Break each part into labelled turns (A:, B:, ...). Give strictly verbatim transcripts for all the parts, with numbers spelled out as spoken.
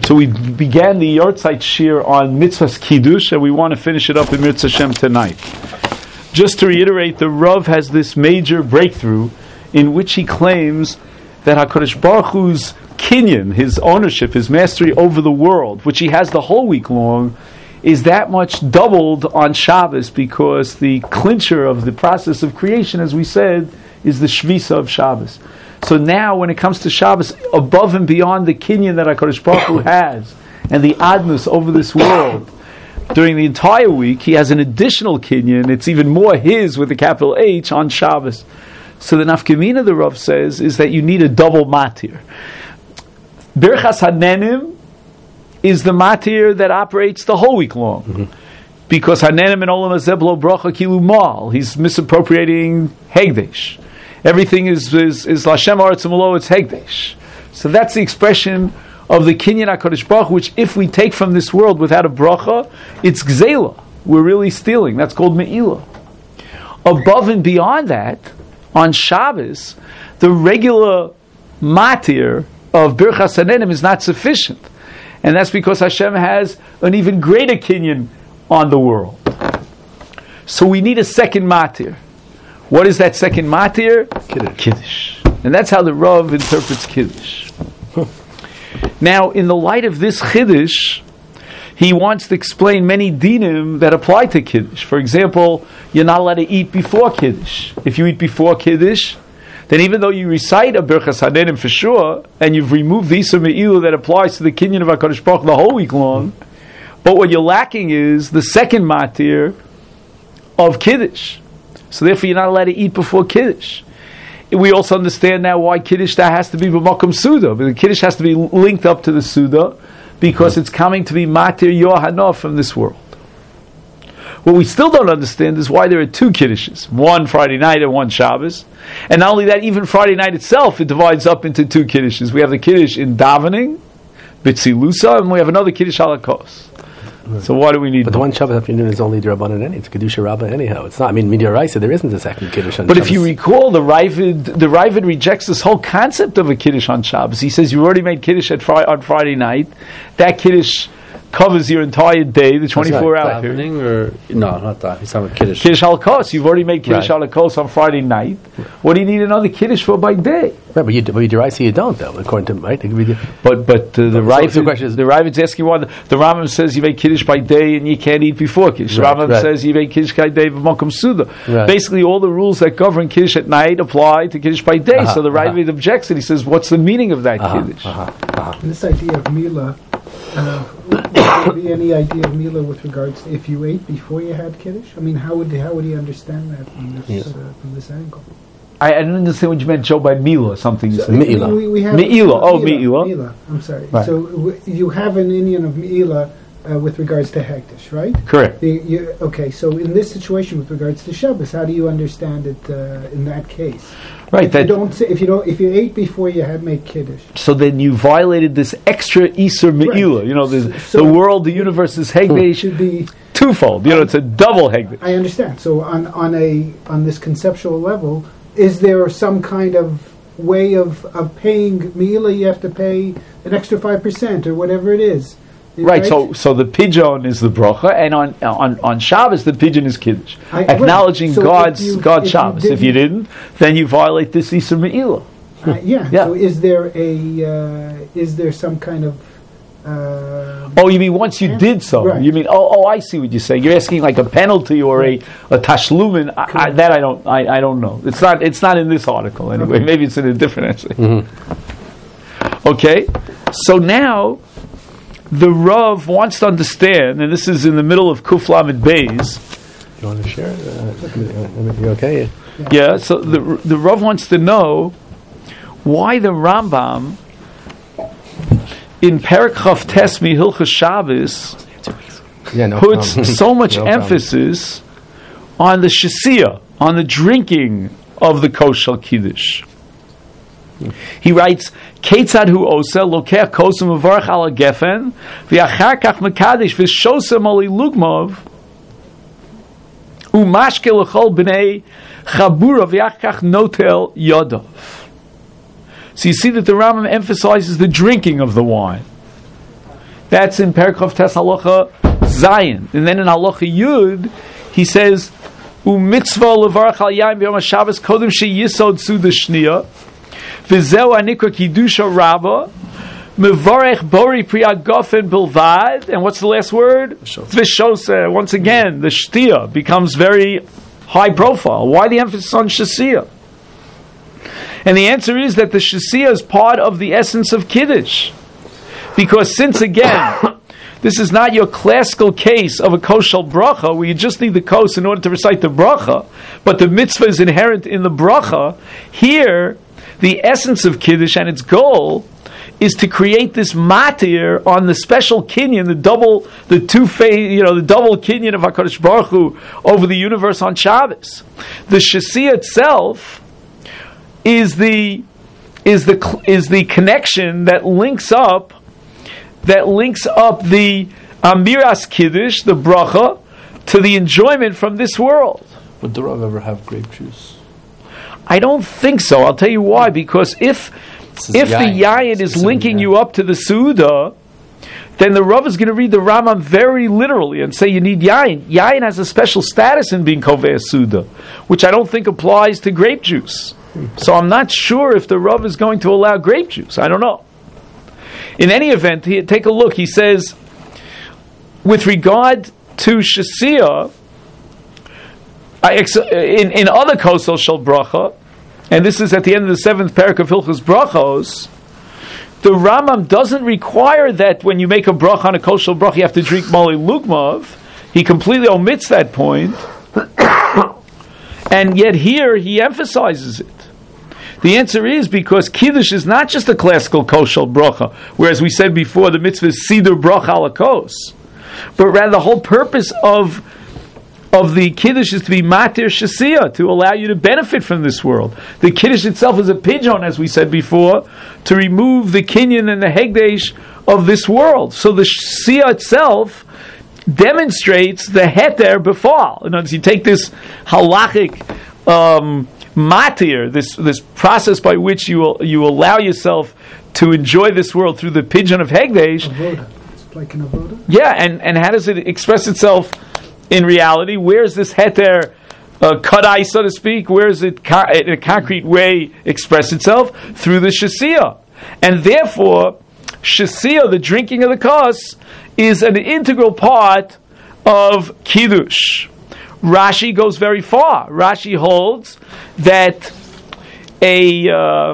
A: So we began the Yortzeit Shir on Mitzvah's Kiddush, and we want to finish it up in Mitzvah Shem tonight. Just to reiterate, the Rav has this major breakthrough in which he claims that HaKadosh Baruch Hu's kinyan, his ownership, his mastery over the world, which he has the whole week long, is that much doubled on Shabbos, because the clincher of the process of creation, as we said, is the Shvisa of Shabbos. So now, when it comes to Shabbos, above and beyond the kinyan that HaKadosh Baruch Hu has, and the adnus over this world, during the entire week, he has an additional kinyan. It's even more his, with a capital H, on Shabbos. So the nafkamina, the Rav says, is that you need a double matir. Birchas Hanenim is the matir that operates the whole week long. Mm-hmm. Because Hanenim and Olam Hazeh B'lo Bracha Kilu Mal, he's misappropriating Hegdesh. Everything is is, is Lashem Aretz U'Malo, it's Hegdesh. So that's the expression of the Kinyan HaKadosh Baruch Hu, which if we take from this world without a bracha, it's Gzela. We're really stealing. That's called Me'ilah. Above and beyond that, on Shabbos, the regular matir of Birchas Hanenim is not sufficient. And that's because Hashem has an even greater kinyan on the world. So we need a second matir. What is that second matir?
B: Kiddush.
A: Kiddush. And that's how the Rav interprets Kiddush. Now, in the light of this Kiddush, he wants to explain many dinim that apply to Kiddush. For example, you're not allowed to eat before Kiddush. If you eat before Kiddush, then even though you recite a Birchas Hanenim for sure, and you've removed the Isur Me'ilah that applies to the kinyan of HaKadosh Baruch Hu the whole week long, but what you're lacking is the second matir of Kiddush. So therefore you're not allowed to eat before Kiddush. We also understand now why Kiddush that has to be b'makom Suda. But the Kiddush has to be linked up to the Suda, because it's coming to be matir Yohanah from this world. What we still don't understand is why there are two Kiddushes, one Friday night and one Shabbos. And not only that, even Friday night itself, it divides up into two Kiddushes. We have the Kiddush in davening, B'tzilusa, and we have another Kiddush halakos. Right. So why do we need?
B: But the one Shabbos afternoon is only D'Rabbanan any. It's Kedusha Rabbah anyhow. It's not. I mean, Midiraisa, there isn't a second Kiddush on
A: but
B: Shabbos.
A: If you recall, the Ravid, the Ravid rejects this whole concept of a Kiddush on Shabbos. He says you already made Kiddush at fri- on Friday night. That Kiddush covers your entire day, the twenty-four hour period.
C: Or no, not that. He's talking about Kiddush.
A: Kiddush halakos. You've already made Kiddush right. halakos on Friday night. What do you need another Kiddush for by day?
B: Right, but you but Midiraisa you don't though, according to right.
A: But but uh, the Ravid,
B: so the,
A: the Ravid's asking why the, the Rambam says you make Kiddush by day and you can't eat before Kiddush.
B: Right,
A: the Rambam
B: right.
A: says you make Kiddush by day b'makom Suda.
B: Right.
A: Basically, all the rules that govern Kiddush at night apply to Kiddush by day. Uh-huh, so the Ravid uh-huh. objects it. He says, "What's the meaning of that
B: uh-huh,
A: Kiddush?"
B: Uh-huh, uh-huh.
D: This idea of Mila, uh, would there be any idea of Mila with regards to if you ate before you had Kiddush? I mean, how would how would he understand that from this
B: yeah.
D: uh, from this angle?
A: I, I don't understand what you meant, Joe, by Mila, something you
D: So
A: said.
B: Me'ilah.
D: We, we have
A: Me'ilah. Oh,
D: Me'ilah.
A: Me'ilah.
D: Me'ilah. I'm sorry.
A: Right.
D: So w- you have an Indian of Me'ilah uh, with regards to Hekdesh, right?
A: Correct.
D: The, you, okay, so in this situation with regards to Shabbos, how do you understand it uh, in that case?
A: Right.
D: If
A: That,
D: you don't say, if you don't if you ate before you had made Kiddush.
A: so then you violated this extra Isur Me'ilah.
D: Right.
A: You know, the,
D: So-
A: the world, the universe is
D: It
A: Hegdesh
D: should be.
A: twofold. You know, it's a double Hegdesh.
D: I understand. So on on a on this conceptual level, is there some kind of way of, of paying Me'ilah? You have to pay an extra five percent or whatever it is.
A: Right, so so the pigeon is the bracha, and on on, on Shabbos the pigeon is Kiddush,
D: I-
A: acknowledging
D: right. So
A: God's
D: if you-
A: God's
D: if you
A: Shabbos. If you didn't, then you violate this Isur Me'ilah.
D: Uh, yeah.
A: Yeah.
D: So is there a uh, is there some kind of uh,
A: Oh, you mean once you did so?
D: Right.
A: You mean oh oh I see what you're saying. You're asking like a penalty or a, a tashlumin. I, I, that I don't I, I don't know. It's not it's not in this article anyway.
D: Okay.
A: Maybe it's in a different essay.
B: Mm-hmm.
A: Okay, so now the Rav wants to understand, and this is in the middle of Kuf Lamed Beis.
B: You want to share? Uh, you okay?
A: Yeah, so the the Rav wants to know why the Rambam in Perek Chav Tes Mihilchas Shabbos
B: Yeah, no
A: puts
B: problem.
A: so much
B: No problem.
A: emphasis on the shasiyah, on the drinking of the kosher kiddush. He writes, "Ketzad hu osa lokech kosem uvarach ala gefen v'achar kach mekadesh v'shosem oli lugmov umashke l'chol b'nei chabura v'achar notel yodov." So you see that the Rambam emphasizes the drinking of the wine. That's in Perikov Tes Halacha Zayin. And then in Halacha Yud, he says, u'mitzvah levarach al yayin b'yom HaShabbos kodem sheyisod suda shniya v'zeu anikra kiddusha rabba mevarech bori priyat gofen bilvad. And what's the last word? V'shosa. Once again, the shtiya becomes very high profile. Why the emphasis on shasiya? And the answer is that the shasiya is part of the essence of Kiddush. Because since again, this is not your classical case of a koshel bracha, where you just need the kos in order to recite the bracha, but the mitzvah is inherent in the bracha. Here, the essence of Kiddush and its goal is to create this matir on the special kinyan, the double, the two phase, you know, the double kinyan of HaKadosh Baruch Hu over the universe on Shabbos. The shasiya itself is the is the is the connection that links up that links up the Amiras Kiddush, the bracha, to the enjoyment from this world.
B: Would the Rav ever have grape juice?
A: I don't think so. I'll tell you why. Because if if yayin. the yayin is linking yayin. you up to the Suda, then the Rav is going to read the Rambam very literally and say you need yayin. Yayin has a special status in being Kovei Suda, which I don't think applies to grape juice. So I'm not sure if the Rav is going to allow grape juice. I don't know. In any event, he, take a look. He says, with regard to Shasiya, in, in other kosel shel bracha, and this is at the end of the seventh parak of Hilchos Brachos, the Rambam doesn't require that when you make a bracha on a kosel bracha, you have to drink Mali Lugmav. He completely omits that point. And yet here he emphasizes it. The answer is because Kiddush is not just a classical koshel bracha, whereas we said before the mitzvah is sidur bracha ala kos, but rather the whole purpose of of the Kiddush is to be matir shasiya, to allow you to benefit from this world. The Kiddush itself is a pigeon, as we said before, to remove the kinyan and the hegdesh of this world. So the shasiya itself demonstrates the heter befal. In other words, you take this halachic um, matir, this this process by which you will, you allow yourself to enjoy this world through the pigeon of hegdesh.
D: Avoda. It's like an avoda.
A: Yeah, and, and how does it express itself in reality? Where is this heter uh, kadai, so to speak? Where is it co- in a concrete way express itself? Through the shasiya. And therefore, shasiya, the drinking of the kos, is an integral part of Kiddush. Rashi goes very far. Rashi holds that a uh,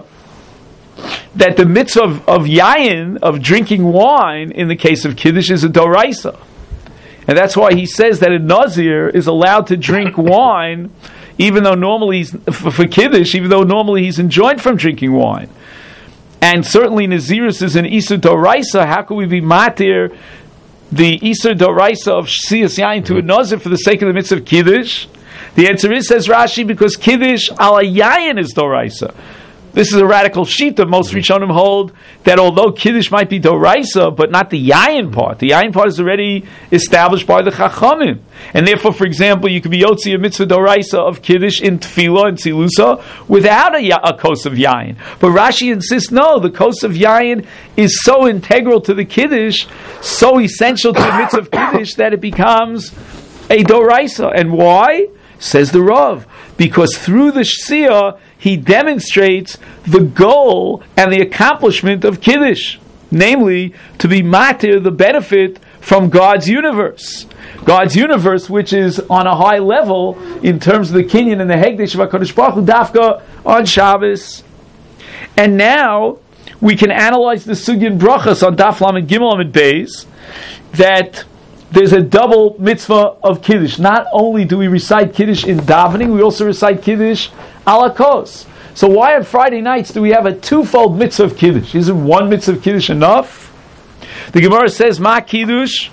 A: that the mitzvah of, of yayin, of drinking wine, in the case of Kiddush, is a doraisa. And that's why he says that a Nazir is allowed to drink wine, even though normally he's, for, for Kiddush, even though normally he's enjoined from drinking wine. And certainly Nazirus is an Isur Doraisa. How can we be matir the Isur Doraisa of Siyas Yain to a Nazir for the sake of the mitzvah of Kiddush? The answer is, says Rashi, because Kiddush ala Yayin is Doraisa. This is a radical shita. Most Rishonim hold that although Kiddush might be Doraisa, but not the Yayin part. The Yayin part is already established by the Chachamim. And therefore, for example, you could be Yotzi a mitzvah Doraisa of Kiddush in Tefillah and Tzilusa without a, a kos of Yayin. But Rashi insists, no, the kos of Yayin is so integral to the Kiddush, so essential to the mitzvah of Kiddush, that it becomes a Doraisa. And why? Says the Rav. Because through the Shsiyah, he demonstrates the goal and the accomplishment of Kiddush, namely to be matir, the benefit from God's universe. God's universe, which is on a high level in terms of the kinyan and the hegdesh of HaKadosh Baruch Hu, dafka on Shabbos. And now we can analyze the sugyan brachas on Daf Lamed Gimel Lamed Beis, that there's a double mitzvah of Kiddush. Not only do we recite Kiddush in davening, we also recite Kiddush ala kos. So why on Friday nights do we have a twofold mitzvah of Kiddush? Isn't one mitzvah of Kiddush enough? The Gemara says, Ma Kiddush,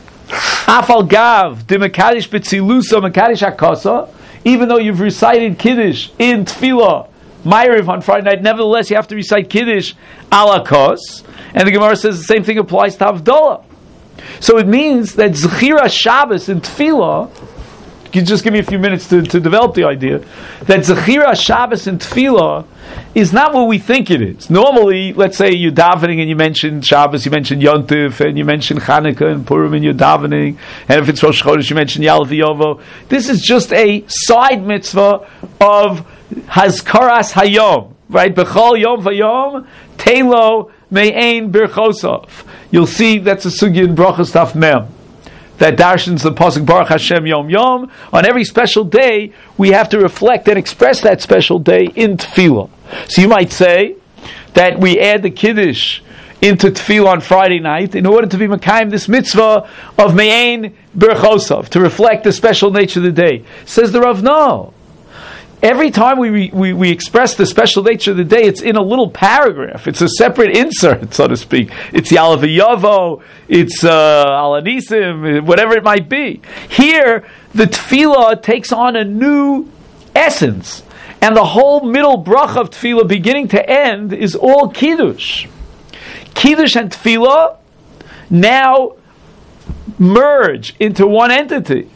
A: Afal Gav, de Mekadesh Betzilusa, Mekadesh HaKosa. Even though you've recited Kiddush in Tefillah, Ma'ariv on Friday night, nevertheless you have to recite Kiddush ala kos. And the Gemara says the same thing applies to Havdalah. So it means that Zechira Shabbos in Tefillah you just give me a few minutes to, to develop the idea, that Zechira, Shabbos, and Tefillah is not what we think it is. Normally, let's say you're davening and you mention Shabbos, you mention Yom Tov, and you mention Chanukah and Purim, and you're davening, and if it's Rosh Chodesh, you mention Ya'aleh V'Yovo. This is just a side mitzvah of Hazkaras Hayom, right? B'chol Yom V'Yom, Telo Me'ein Birchosov. You'll see that's a sugya in Brachas Taf Mem that darshans the pasuk Baruch Hashem Yom Yom. On every special day, we have to reflect and express that special day in tefillah. So you might say that we add the kiddush into tefillah on Friday night in order to be mekayim this mitzvah of Me'ein Birchosov, to reflect the special nature of the day. Says the Rav, no. Every time we, we we express the special nature of the day, it's in a little paragraph. It's a separate insert, so to speak. It's Ya'aleh V'Yovo, it's uh, Al Anisim, whatever it might be. Here, the tefillah takes on a new essence. And the whole middle bracha of tefillah, beginning to end, is all kiddush. Kiddush and tefillah now merge into one entity.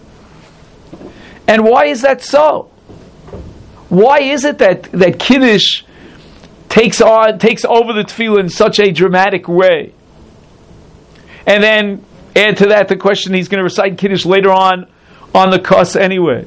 A: And why is that so? Why is it that, that Kiddush takes on takes over the tefillah in such a dramatic way? And then add to that the question, he's going to recite Kiddush later on on the Kos anyway.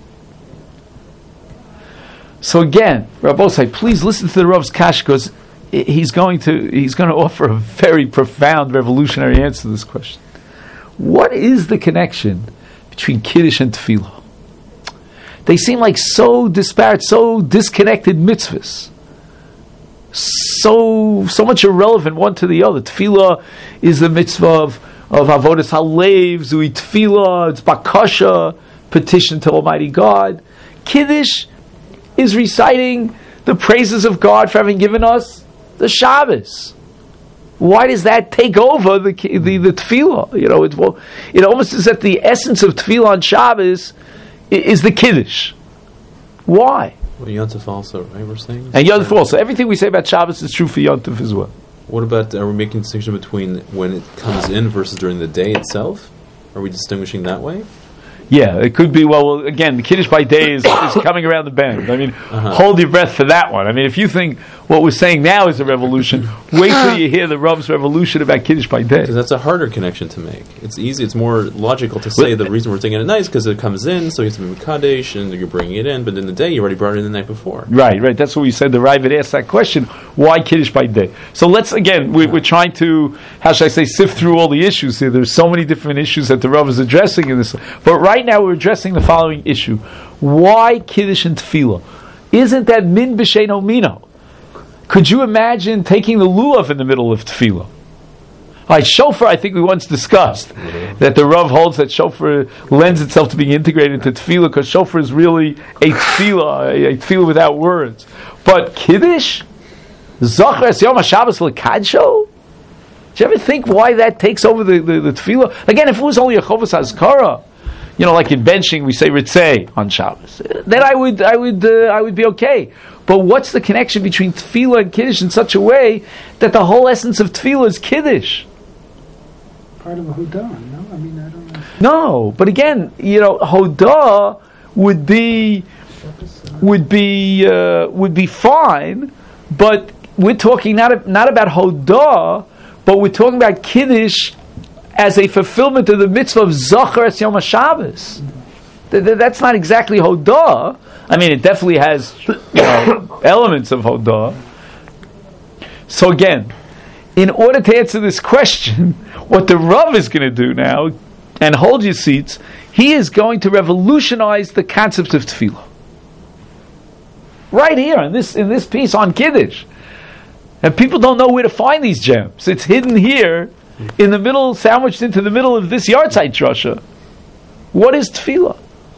A: So again, Rabbosai, please listen to the Rav's Kash, because he's going to he's going to offer a very profound, revolutionary answer to this question. What is the connection between Kiddush and tefillah? They seem like so disparate, so disconnected mitzvahs. So so much irrelevant one to the other. Tefillah is the mitzvah of, of Avodas Halev, Zui Tefillah, it's Bakasha, petition to Almighty God. Kiddush is reciting the praises of God for having given us the Shabbos. Why does that take over the the, the Tefillah? You know, it, well, it almost is that the essence of Tefillah on Shabbos is the Kiddush. Why?
E: Well, Yontif also, right, we're saying?
A: And Yontif also. Everything we say about Shabbos is true for Yontif as well.
E: What about, are we making a distinction between when it comes in versus during the day itself? Are we distinguishing that way?
A: Yeah, it could be, well, well again, the Kiddush by day is, is coming around the bend. I mean, uh-huh. Hold your breath for that one. I mean, if you think what we're saying now is a revolution, wait till you hear the Rav's revolution about Kiddush by day.
E: Because that's a harder connection to make. It's easy, it's more logical to say the reason we're saying it at night is because it comes in, so it's been Kaddish, and you're bringing it in, but in the day, you already brought it in the night before.
A: Right, right. That's what we said. The Ravid asked that question, why Kiddush by day? So let's, again, we, we're trying to, how should I say, sift through all the issues here. There's so many different issues that the Rav is addressing in this. But right now, we're addressing the following issue. Why Kiddush and Tefillah? Isn't that min b'sheino mino? Could you imagine taking the lulav in the middle of Tefillah? All right, shofar, I think we once discussed mm-hmm. that the Rav holds that shofar lends itself to being integrated into Tefillah, because shofar is really a Tefillah, a, a Tefillah without words. But Kiddush? Zachar es Yom HaShabbos l'kadsho? Do you ever think why that takes over the, the, the Tefillah? Again, if it was only a Chovos Hazkara, you know, like in benching, we say Ritzei on Shabbos. Then I would, I would, uh, I would be okay. But what's the connection between Tefillah and Kiddush in such a way that the whole essence of Tefillah is Kiddush?
D: Part of a Hodah, no? I mean, I don't know.
A: No, but again, you know, Hodah would be would be uh, would be fine, but we're talking not not about Hodah, but we're talking about Kiddush as a fulfillment of the mitzvah of Zachar es Yom HaShabbos. Th- th- that's not exactly Hodah. I mean, it definitely has, you know, elements of Hodah. So again, in order to answer this question, what the Rav is going to do now, and hold your seats, he is going to revolutionize the concept of Tefillah. Right here, in this in this piece on Kiddush. And people don't know where to find these gems. It's hidden here, in the middle, sandwiched into the middle of this yahrzeit drasha. What is tefillah?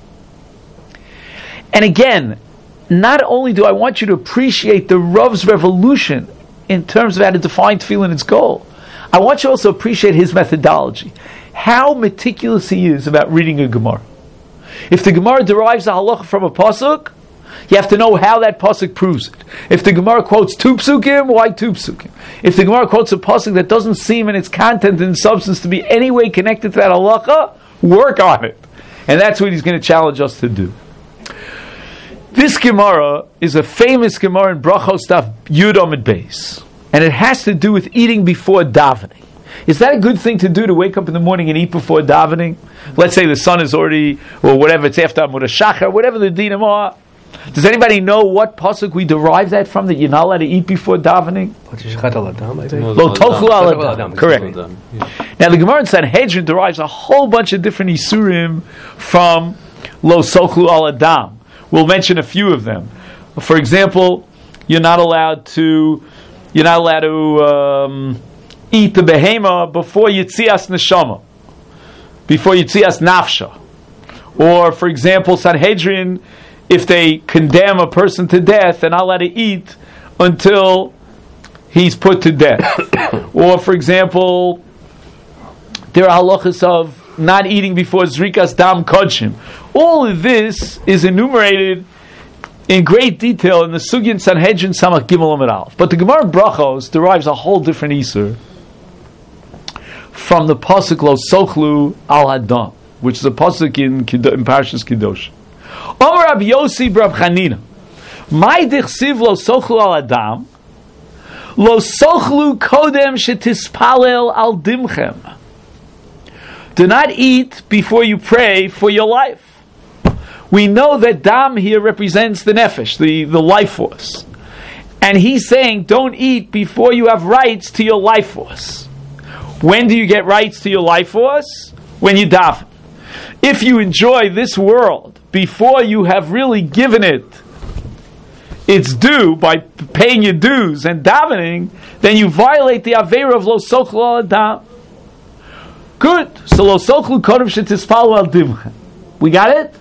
A: And again, not only do I want you to appreciate the Rav's revolution in terms of how to define tefillah and its goal, I want you to also appreciate his methodology. How meticulous he is about reading a Gemara. If the Gemara derives a halacha from a pasuk, you have to know how that pasuk proves it. If the Gemara quotes two psukim, why two psukim? If the Gemara quotes a pasuk that doesn't seem in its content and substance to be any way connected to that halacha, work on it. And that's what he's going to challenge us to do. This Gemara is a famous Gemara in Brachos Daf Yud Amud Beis, and it has to do with eating before davening. Is that a good thing to do, to wake up in the morning and eat before davening? Let's say the sun is already, or whatever, it's after Amud HaShachar, whatever the dinim are. Does anybody know what pasuk we derive that from, that you're not allowed to eat before davening? Lo tochlu al adam. Correct. Now the Gemara in Sanhedrin derives a whole bunch of different isurim from lo sochlu al adam. We'll mention a few of them. For example, you're not allowed to, you're not allowed to um, eat the behema before yitzias neshama, before yitzias nafsha. Or, for example, Sanhedrin, if they condemn a person to death, they're not allowed to eat until he's put to death. Or, for example, there are halachas of not eating before zrikas dam kodshim. All of this is enumerated in great detail in the Sugya Sanhedrin Samach Gimel Amud Aleph. But the Gemara Brachos derives a whole different isur from the pasuk Lo Sochlu Al Hadam, which is a pasuk in, in Parashas Kedosh. Omer Rabbi Yossi B'Rab Chanina, Mai Dichsiv Lo Sochlu Al Hadam, Lo Sochlu Kodem Shetispalel Al Dimchem. Do not eat before you pray for your life. We know that dam here represents the nefesh, the, the life force. And he's saying, don't eat before you have rights to your life force. When do you get rights to your life force? When you daven. If you enjoy this world before you have really given it its due by paying your dues and davening, then you violate the aveira of lo sochlu al adam. Good. So lo sochlu kodem shetispalu al dimchem. We got it?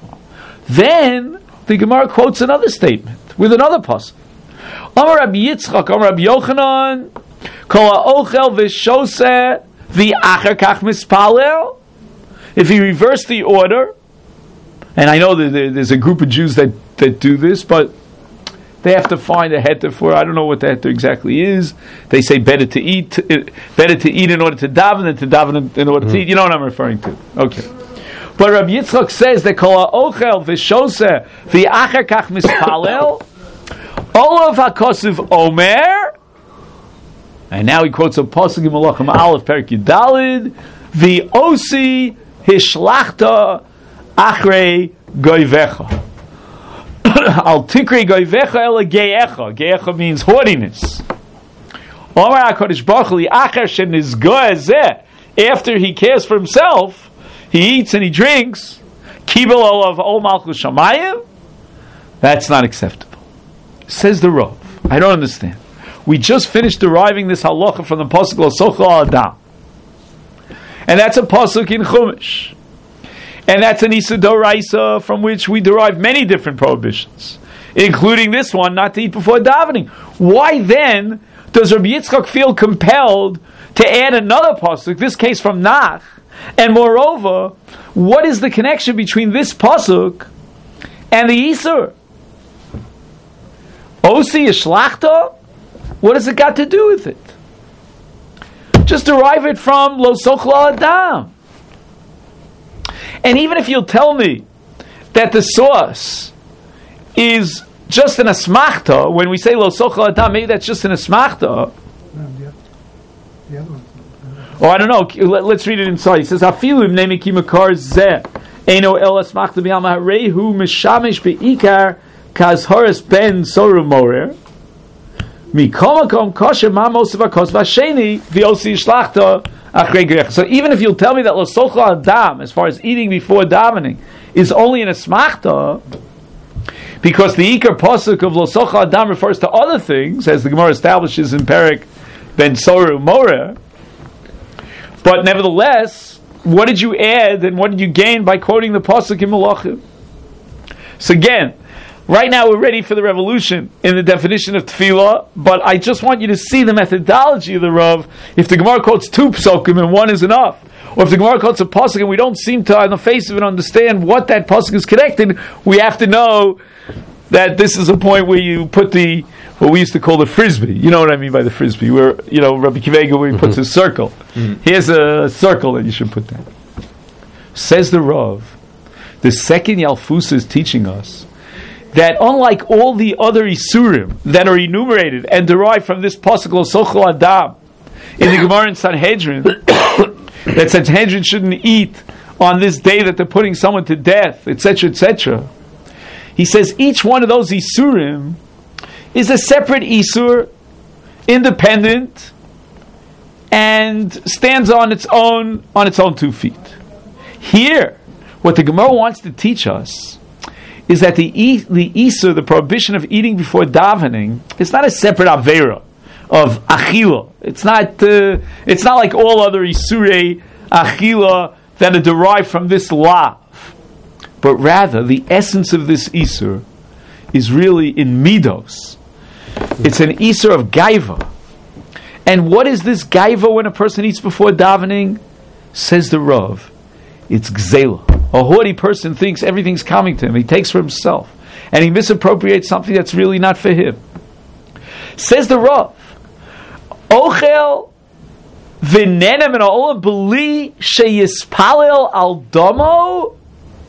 A: Then the Gemara quotes another statement with another pasuk. Amar Rabbi Yitzchak, Amar Rabbi Yochanan, Kol ha'ochel v'shoseh v'acher kach mispalel. If you reverse the order, and I know that there's a group of Jews that, that do this, but they have to find a heter for it. I don't know what the heter exactly is. They say better to eat, better to eat in order to daven than to daven in order mm. to eat. You know what I'm referring to? Okay. But Rabbi Yitzchak says that kol ha'ochel v'shoseh v'acher kach mispalel olav hakosiv omer, and now he quotes a pasuk in Malachim Aleph Perek Yudalid, v'osi hishlachta achrei goyvecha al tikrei goyvecha ela geyecha. Geyecha means haughtiness. Omar HaKadosh Baruch Hu acher shenizgoeh zeh, after he cares for himself, he eats and he drinks, kibel olav ol malchus shamayim, that's not acceptable. Says the Rav. I don't understand. We just finished deriving this halacha from the pasuk Lo Sochlu Al Adam, and that's a pasuk in Chumash, and that's an Issa Doraisa from which we derive many different prohibitions, including this one, not to eat before davening. Why then does Rabbi Yitzchak feel compelled to add another pasuk, this case from Nach? And moreover, what is the connection between this pasuk and the Isur? Osi Yishlachta? What has it got to do with it? Just derive it from Lo Sochlu Al Adam. And even if you'll tell me that the source is just an asmachta, when we say Lo Sochlu Al Adam, maybe that's just an asmachta.
D: The other one.
A: Oh, I don't know. Let, let's read it inside. He says, "Afilu im nemiki makar zeh eno el asmachta b'yam ha'reihu mishamish beikar kazhoris ben soru morer mikomakom kosher mamos v'akos v'asheni v'osi shlachta achrei gerech." So even if you'll tell me that lo sochlu al adam, as far as eating before davening, is only an asmachta, because the ikar pasuk of lo sochlu al adam refers to other things, as the Gemara establishes in Perek ben soru morer. But nevertheless, what did you add and what did you gain by quoting the pasuk in Malachim? So again, right now we're ready for the revolution in the definition of tefillah, but I just want you to see the methodology of the Rav. If the Gemara quotes two psukim and one is enough, or if the Gemara quotes a pasuk and we don't seem to, on the face of it, understand what that pasuk is connected, we have to know that this is a point where you put the, what we used to call the frisbee. You know what I mean by the frisbee, where, you know, Rabbi Kivega, where he puts his circle. Mm-hmm. Here's a circle that you should put down. Says the Rav, The second Yalfusa is teaching us that unlike all the other Isurim that are enumerated and derived from this pasuk Lo Sochel Adam in the Gemara in Sanhedrin, that Sanhedrin shouldn't eat on this day that they're putting someone to death, et cetera, et cetera. He says each one of those Isurim is a separate Isur, independent, and stands on its own on its own two feet. Here, what the Gemara wants to teach us is that the e- the Isur, the prohibition of eating before davening, is not a separate Avera of Achila. It's not uh, it's not like all other Isurei Achila that are derived from this law. But rather, the essence of this Isur is really in Midos. It's an Isur of Gaiva. And what is this Gaiva when a person eats before davening? Says the Rav, it's Gzela. A haughty person thinks everything's coming to him. He takes for himself. And he misappropriates something that's really not for him. Says the Rav, Ochel v'nenem min ha'olam b'li sheyispalel al domo.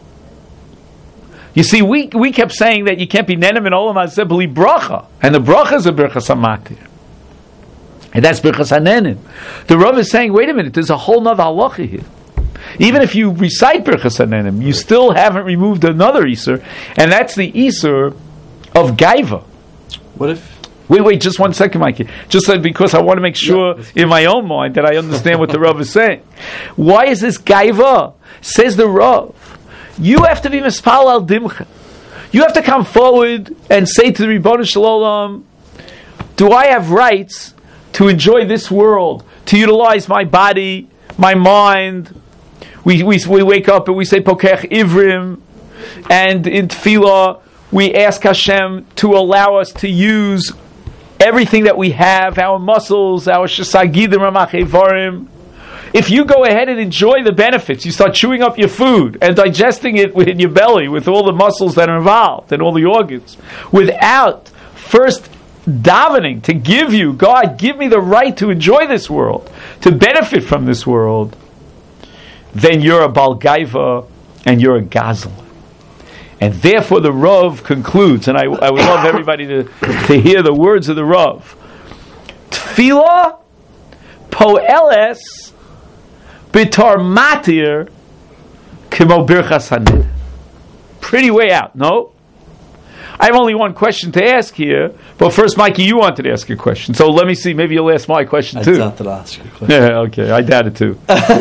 A: You see, we we kept saying that you can't be nenem min ha'olam hazeh b'li bracha. And the bracha is a birchas hamatir. And that's birchas hanenim. The Rav is saying, wait a minute, there's a whole nother halacha here. Even if you recite birchas hanenim, you still haven't removed another Isur, and that's the Isur of Gaiva.
C: What if...
A: Wait, wait, just one second, Mikey. Just like, because I want to make sure yeah, in my own mind that I understand what the Rav is saying. Why is this Gaiva? Says the Rav, you have to be mispal al dimcha. You have to come forward and say to the Ribono Shel Olam, do I have rights to enjoy this world, to utilize my body, my mind? We we, we wake up and we say Pokech Ivrim, and in Tefillah we ask Hashem to allow us to use everything that we have, our muscles, our shasagidim, ramachevarim. If you go ahead and enjoy the benefits, you start chewing up your food and digesting it within your belly with all the muscles that are involved and all the organs, without first davening to give you, God, give me the right to enjoy this world, to benefit from this world, then you're a Bal Gaiva and you're a Gazel. And therefore the Rav concludes, and I, I would love everybody to, to hear the words of the Rav. Tefillah po'eles bitar matir kimo birchas hanenim. Pretty way out, no? I have only one question to ask here, but first, Mikey, you wanted to ask a question. So let me see, maybe you'll ask my question too.
C: I wanted to ask a question.
A: Yeah, okay, I doubt it too.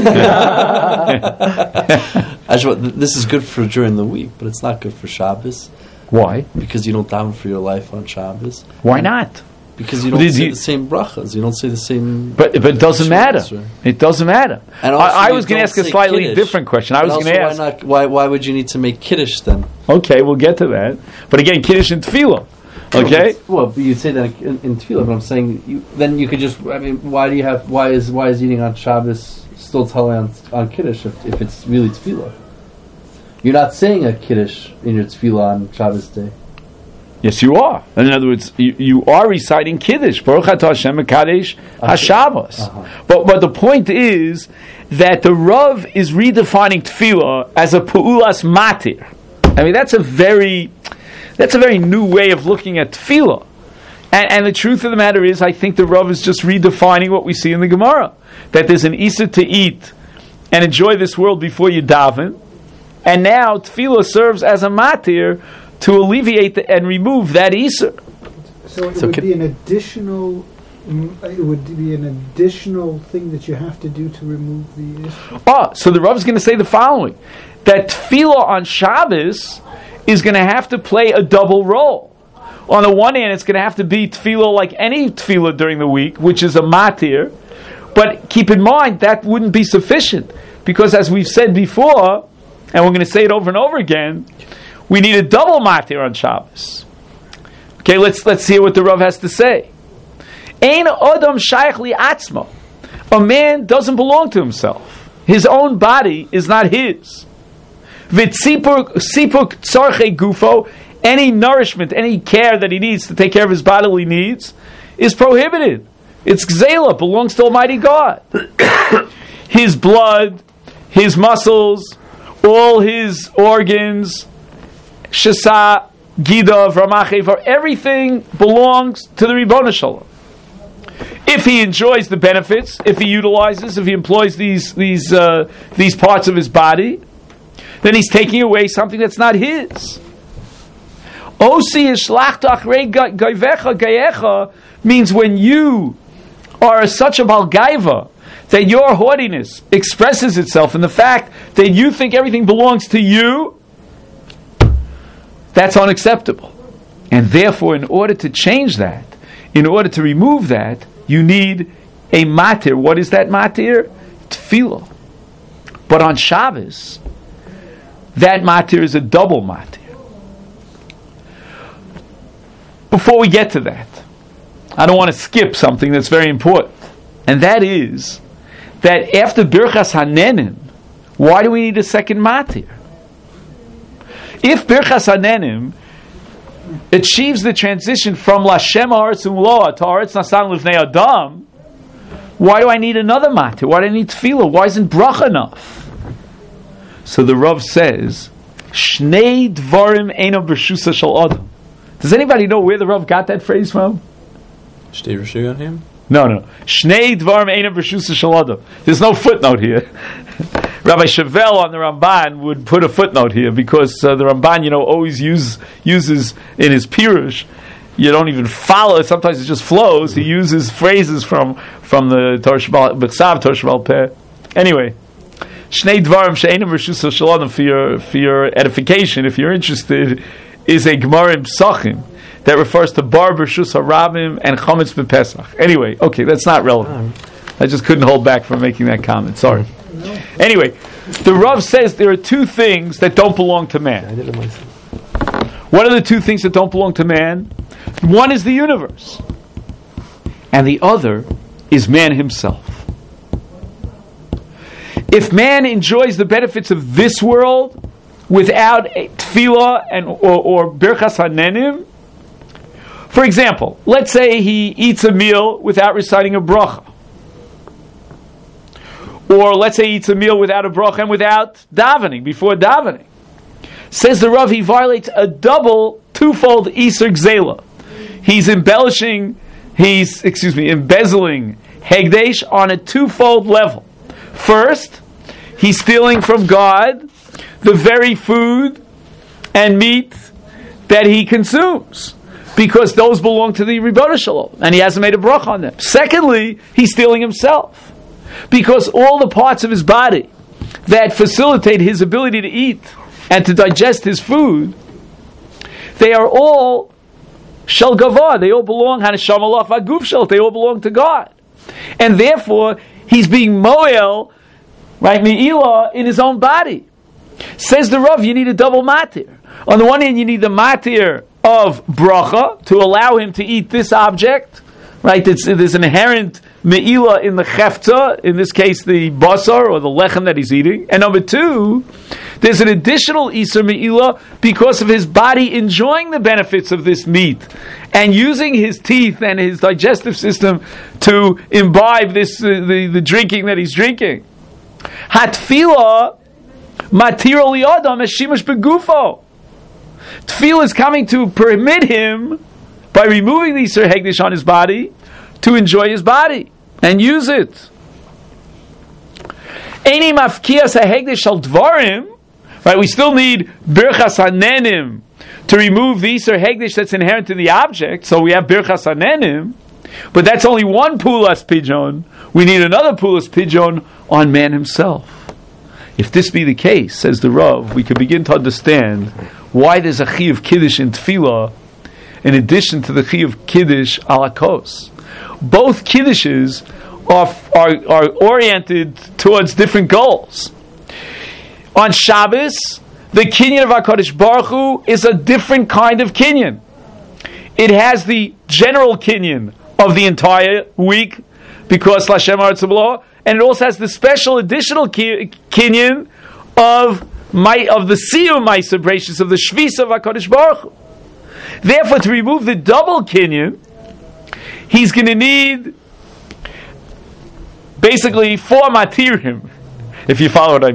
C: I just, this is good for during the week, but it's not good for Shabbos.
A: Why?
C: Because you don't daven for your life on Shabbos.
A: Why not?
C: Because you don't
A: Did
C: say
A: you,
C: the same brachas. You don't say the same...
A: But but it doesn't matter. Answer. It doesn't matter.
C: And
A: I, I was going to ask a slightly Kiddush. different question. I
C: and
A: was going to ask...
C: Why, not, why, why would you need to make Kiddush then?
A: Okay, we'll get to that. But again, Kiddush and Tefillah. Okay?
C: Well, well, you say that in, in Tefillah, but I'm saying... You, then you could just... I mean, why do you have... Why is why is eating on Shabbos still telling on, on Kiddush if, if it's really Tefillah? You're not saying a Kiddush in your Tefillah on Shabbos day.
A: Yes, you are. In other words, you, you are reciting Kiddush. Baruch atah Hashem Mekadesh HaShabbos. Uh-huh. But but the point is that the Rav is redefining Tefillah as a Pu'ulas Matir. I mean, that's a very that's a very new way of looking at Tefillah. And, and the truth of the matter is, I think the Rav is just redefining what we see in the Gemara. That there's an Issa to eat and enjoy this world before you daven. And now Tefillah serves as a Matir to alleviate the, and remove that Isur.
D: So it
A: so
D: would
A: can,
D: be an additional. It would be an additional thing that you have to do to remove the Isur.
A: Oh, so the Rav is going to say the following: that Tefillah on Shabbos is going to have to play a double role. On the one hand, it's going to have to be Tefillah like any Tefillah during the week, which is a Matir. But keep in mind that wouldn't be sufficient, because as we've said before, and we're going to say it over and over again, we need a double matir on Shabbos. Okay, let's let's hear what the Rav has to say. Ein adam shaykh li atzmo. A man doesn't belong to himself. His own body is not his. V'tzipuk sipuk tzarchei gufo. Any nourishment, any care that he needs to take care of his bodily needs is prohibited. It's gzela, belongs to Almighty God. His blood, his muscles, all his organs, Shasa, Gidav, Ramachev, everything belongs to the Ribono Shalom. If he enjoys the benefits, if he utilizes, if he employs these these uh, these parts of his body, then he's taking away something that's not his. Osi ishlachta achrei gaivecha gayecha means when you are such a balgaiva that your haughtiness expresses itself in the fact that you think everything belongs to you, that's unacceptable. And therefore, in order to change that, in order to remove that, you need a matir. What is that matir? Tefillah. But on Shabbos, that matir is a double matir. Before we get to that, I don't want to skip something that's very important. And that is that after Birchas Hanenim, why do we need a second matir? If Birchas Hanenim achieves the transition from Lashem Haaretz Umloa to Haaretz Nasan Livnei Adam, why do I need another matir? Why do I need tefillah? Why isn't bracha enough? So the Rav says, Shnei Dvarim Eino B'Shusa Shel Adam. Does anybody know where the Rav got that phrase from?
E: Shtei Rishu on him?
A: No, no. Shnei Dvarim Eino B'Shusa Shel Adam. There's no footnote here. Rabbi Chevelle on the Ramban would put a footnote here because uh, the Ramban, you know, always use, uses in his Pirush. You don't even follow it. Sometimes it just flows. He uses phrases from from the Torah Shebal B'Chsav, Torah Shebal Peh. Anyway, Shnei Dvarim She'enim B'Shusa Shel Adam, for your for your edification, if you're interested, is a Gemara in Psachim that refers to Bar B'Shus HaRabim and Chametz B'Pesach. Anyway, okay, that's not relevant. I just couldn't hold back from making that comment. Sorry. Anyway, the Rav says there are two things that don't belong to man.
B: I did it myself.
A: What are the two things that don't belong to man? One is the universe, and the other is man himself. If man enjoys the benefits of this world without tefillah and or, or birchas hanenim, for example, let's say he eats a meal without reciting a bracha. Or let's say he eats a meal without a bracha and without davening, before davening. Says the Rav, he violates a double, twofold Iser Gzela. He's embellishing, he's, excuse me, embezzling Hegdesh on a twofold level. First, he's stealing from God the very food and meat that he consumes, because those belong to the Ribono Shalom, and he hasn't made a bracha on them. Secondly, he's stealing himself, because all the parts of his body that facilitate his ability to eat and to digest his food, they are all shel gavah. They all belong haneshama lach v'aguf shel. They all belong to God, and therefore he's being moel, right, me'ilah in his own body. Says the Rav, you need a double matir. On the one hand, you need the matir of bracha to allow him to eat this object, right? There's, there's an inherent me'ilah in the chefta, in this case the basar or the lechem that he's eating. And number two, there's an additional iser me'ilah because of his body enjoying the benefits of this meat and using his teeth and his digestive system to imbibe this uh, the, the drinking that he's drinking. Hatfilah matiro li'adam es shimush begufo. Tefillah is coming to permit him, by removing the Yisur Hegdish on his body, to enjoy his body and use it. Eini mafkias ha'hegdish shel dvarim. Right, we still need birchas hanenim to remove the Yisur Hegdish that's inherent in the object. So we have birchas hanenim, but that's only one pulas pidyon. We need another pulas pidyon on man himself. If this be the case, says the Rav, we can begin to understand why there's a chi of kiddush in tefillah in addition to the chi of kiddush ala kos. Both kiddushes are, are, are oriented towards different goals. On Shabbos, the kinyan of HaKadosh Baruch Hu is a different kind of kinyan. It has the general kinyan of the entire week, because Lashem Haaretz Umloa, and it also has the special additional ki- kinyan of my of the siyum ma'aser bereishis of the shvisa of HaKadosh Baruch Hu. Therefore, to remove the double kinyan, he's going to need basically four matirim, if you follow what I mean.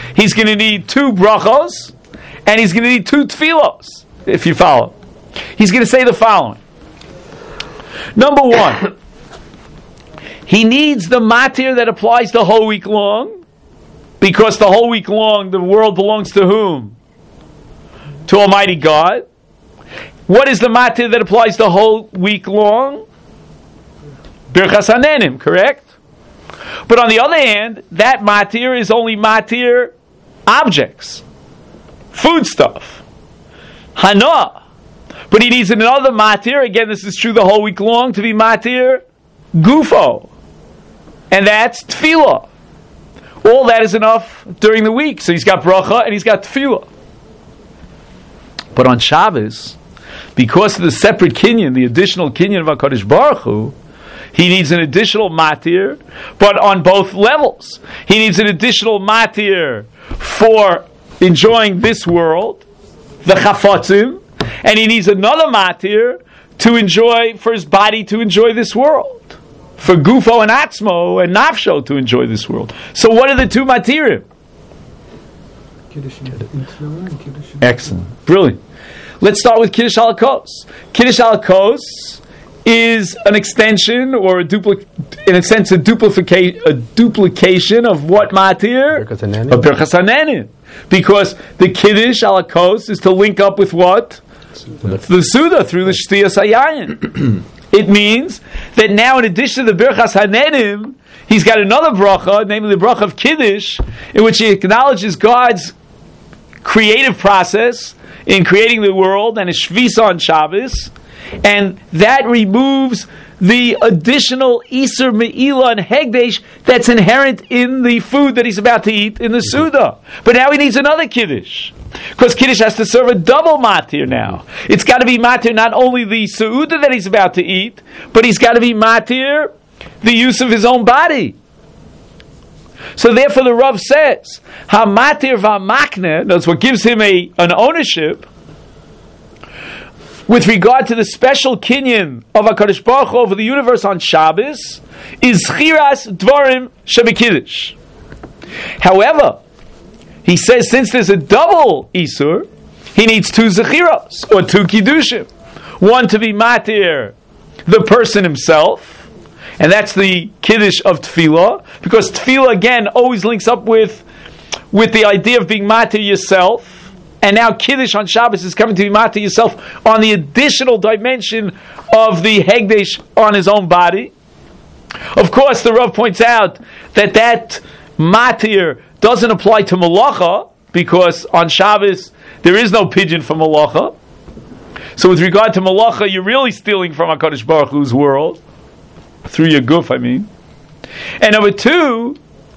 A: he's going to need two brachos, and he's going to need two tefillos, if you follow. He's going to say the following. Number one, he needs the matir that applies the whole week long, because the whole week long the world belongs to whom? To Almighty God. What is the matir that applies the whole week long? Birchas Hanenim, correct? But on the other hand, that matir is only matir objects, food stuff, hana. But he needs another matir, again this is true the whole week long, to be matir gufo. And that's tefillah. All that is enough during the week. So he's got bracha and he's got tefillah. But on Shabbos, because of the separate kinyan, the additional kinyan of HaKadosh Baruch Hu, he needs an additional matir, but on both levels. He needs an additional matir for enjoying this world, the chafotzim, and he needs another matir to enjoy, for his body to enjoy this world, for gufo and atzmo and nafsho to enjoy this world. So what are the two matirim? Excellent, brilliant. Let's start with Kiddush Halakos. Kiddush Halakos is an extension, or a duplic, in a sense, a duplication, a duplication of what matir? Birchas Hanenim. Of Birchas Hanenim. Because the Kiddush Halakos is to link up with what? Suda. The Suda, through the Shtiyas Hayayin. It means that now, in addition to the Birchas Hanenim, he's got another bracha, namely the bracha of Kiddush, in which he acknowledges God's creative process in creating the world and a shvisa on Shabbos, and that removes the additional Isur Me'ilah and Hegdesh that's inherent in the food that he's about to eat in the Suda. But now he needs another Kiddush, because Kiddush has to serve a double matir now. It's got to be matir not only the Suda that he's about to eat, but he's got to be matir the use of his own body. So therefore the Rav says, Ha-matir va-makne, that's what gives him a an ownership with regard to the special kinyan of HaKadosh Baruch Hu over the universe on Shabbos, is chiras dvarim shebekiddush. However, he says since there's a double isur, he needs two zechiros, or two kiddushim. One to be matir the person himself, and that's the kiddush of tefillah, because tefillah again always links up with with the idea of being matir yourself. And now Kiddush on Shabbos is coming to be matir yourself on the additional dimension of the Hegdesh on his own body. Of course, the Rav points out that that matir doesn't apply to malacha, because on Shabbos there is no pigeon for malacha. So with regard to malacha, you're really stealing from HaKadosh Baruch Hu's world, through your guf, I mean. And number two,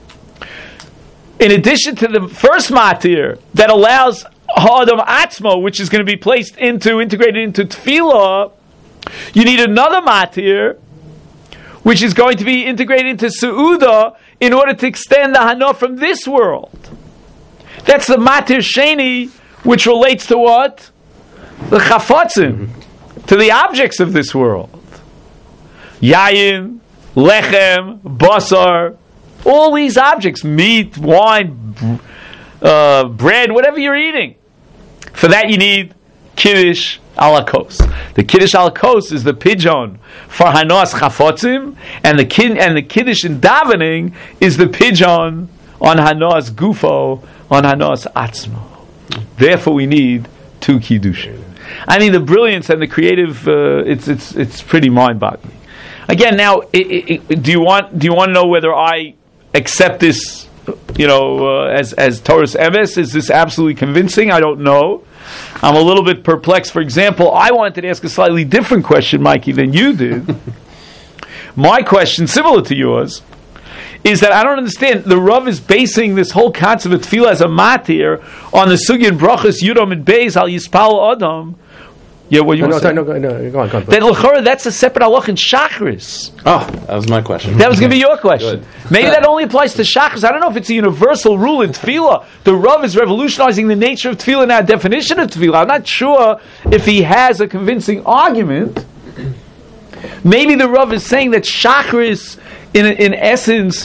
A: in addition to the first matir that allows Ha'adam Atzmo, which is going to be placed into, integrated into tefillah, you need another matir, which is going to be integrated into Su'uda in order to extend the Hana from this world. That's the matir sheni, which relates to what? The chafotzim, mm-hmm. to the objects of this world. Yayin, lechem, basar, all these objects, meat, wine, uh, bread, whatever you're eating. For that you need Kiddush Halakos. The Kiddush Halakos is the pidyon for Hanos Chafotzim, and the kid, and the Kiddush in davening is the pidyon on Hanos Gufo, on Hanos Atzmo. Therefore we need two Kiddushim. I mean, the brilliance and the creative, uh, it's, it's, it's pretty mind-boggling. Again, now, it, it, it, do you want do you want to know whether I accept this, you know, uh, as as Torah's emes? Is this absolutely convincing? I don't know. I'm a little bit perplexed. For example, I wanted to ask a slightly different question, Mikey, than you did. My question, similar to yours, is that I don't understand. The Rav is basing this whole concept of tefillah as a matir on the sugyan brachas yudom and beis al yispal adam. Yeah, what you
B: no,
A: want
B: no,
A: to say?
B: No, no, no, no, go on, go on.
A: Then l'chora, that's a separate halach in Shachris.
E: Oh, that was my question.
A: That was going to be your question.
E: Good.
A: Maybe that only applies to Shachris. I don't know if it's a universal rule in Tefillah. The Rav is revolutionizing the nature of Tefillah and our definition of Tefillah. I'm not sure if he has a convincing argument. Maybe the Rav is saying that Shachris, in in essence,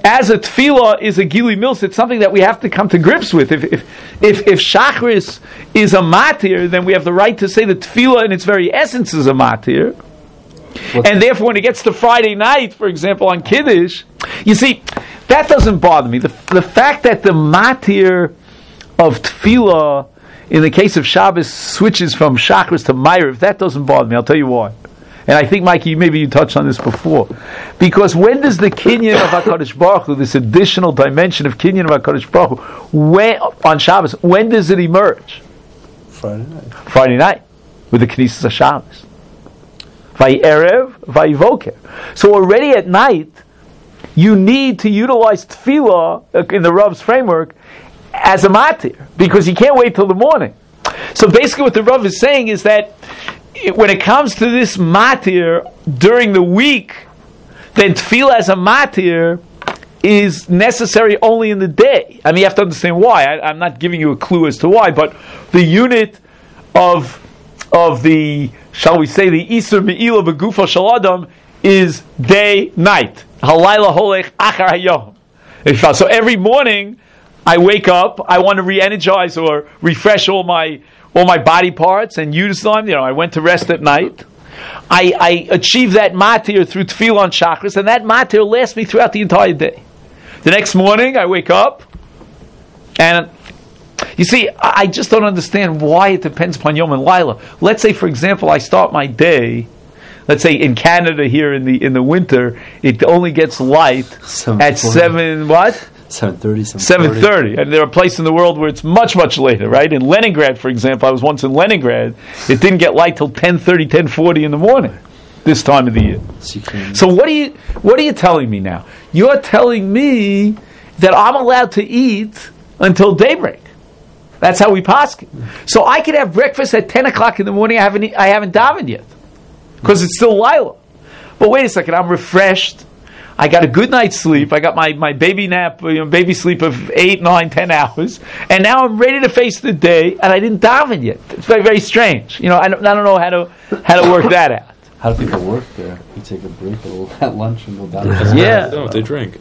A: as a tefillah is a gili milsa. It's something that we have to come to grips with. If if if, if shachris is a matir, then we have the right to say that tefillah in its very essence is a matir. What's and therefore, when it gets to Friday night, for example, on Kiddush, you see, that doesn't bother me. The the fact that the matir of tefillah in the case of Shabbos switches from shachris to ma'ariv, that doesn't bother me. I'll tell you why. And I think, Mikey, maybe you touched on this before. Because when does the kinyan of HaKadosh Baruch Hu, this additional dimension of kinyan of HaKadosh Baruch Hu, when, on Shabbos, when does it emerge?
C: Friday night.
A: Friday night, with the Knesset Shabbos. Vayerev, vayivoker. So already at night, you need to utilize tefillah in the Rav's framework as a matir, because you can't wait till the morning. So basically what the Rav is saying is that it, when it comes to this matir during the week, then tefillah as a matir is necessary only in the day. I mean, you have to understand why. I, I'm not giving you a clue as to why, but the unit of of the, shall we say, the Isur Me'ila B'Gufa Shel Adam is day, night. Halayla Holech Achar Hayom. So every morning I wake up, I want to re-energize or refresh all my all my body parts and use them. You know, I went to rest at night. I, I achieve that matir through tefillah on chakras, and that matir lasts me throughout the entire day. The next morning, I wake up, and you see, I just don't understand why it depends upon Yom and Laila. Let's say, for example, I start my day. Let's say in Canada here in the in the winter, it only gets light at seven. What?
C: Seven thirty.
A: Seven thirty, and there are places in the world where it's much much later. Right? In Leningrad, for example, I was once in Leningrad. It didn't get light till ten thirty, ten forty in the morning. This time of the year. So what are you what are you telling me now? You're telling me that I'm allowed to eat until daybreak. That's how we paskin. So I could have breakfast at ten o'clock in the morning. I haven't eat, I haven't davened yet because it's still Lila. But wait a second, I'm refreshed. I got a good night's sleep. I got my, my baby nap, you know, baby sleep of eight, nine, ten hours, and now I'm ready to face the day. And I didn't daven yet. It's very very strange. You know, I don't, I don't know how to how to work that out.
C: How do people work there? You take a break at lunch and go down.
A: Yeah,
E: no, they drink.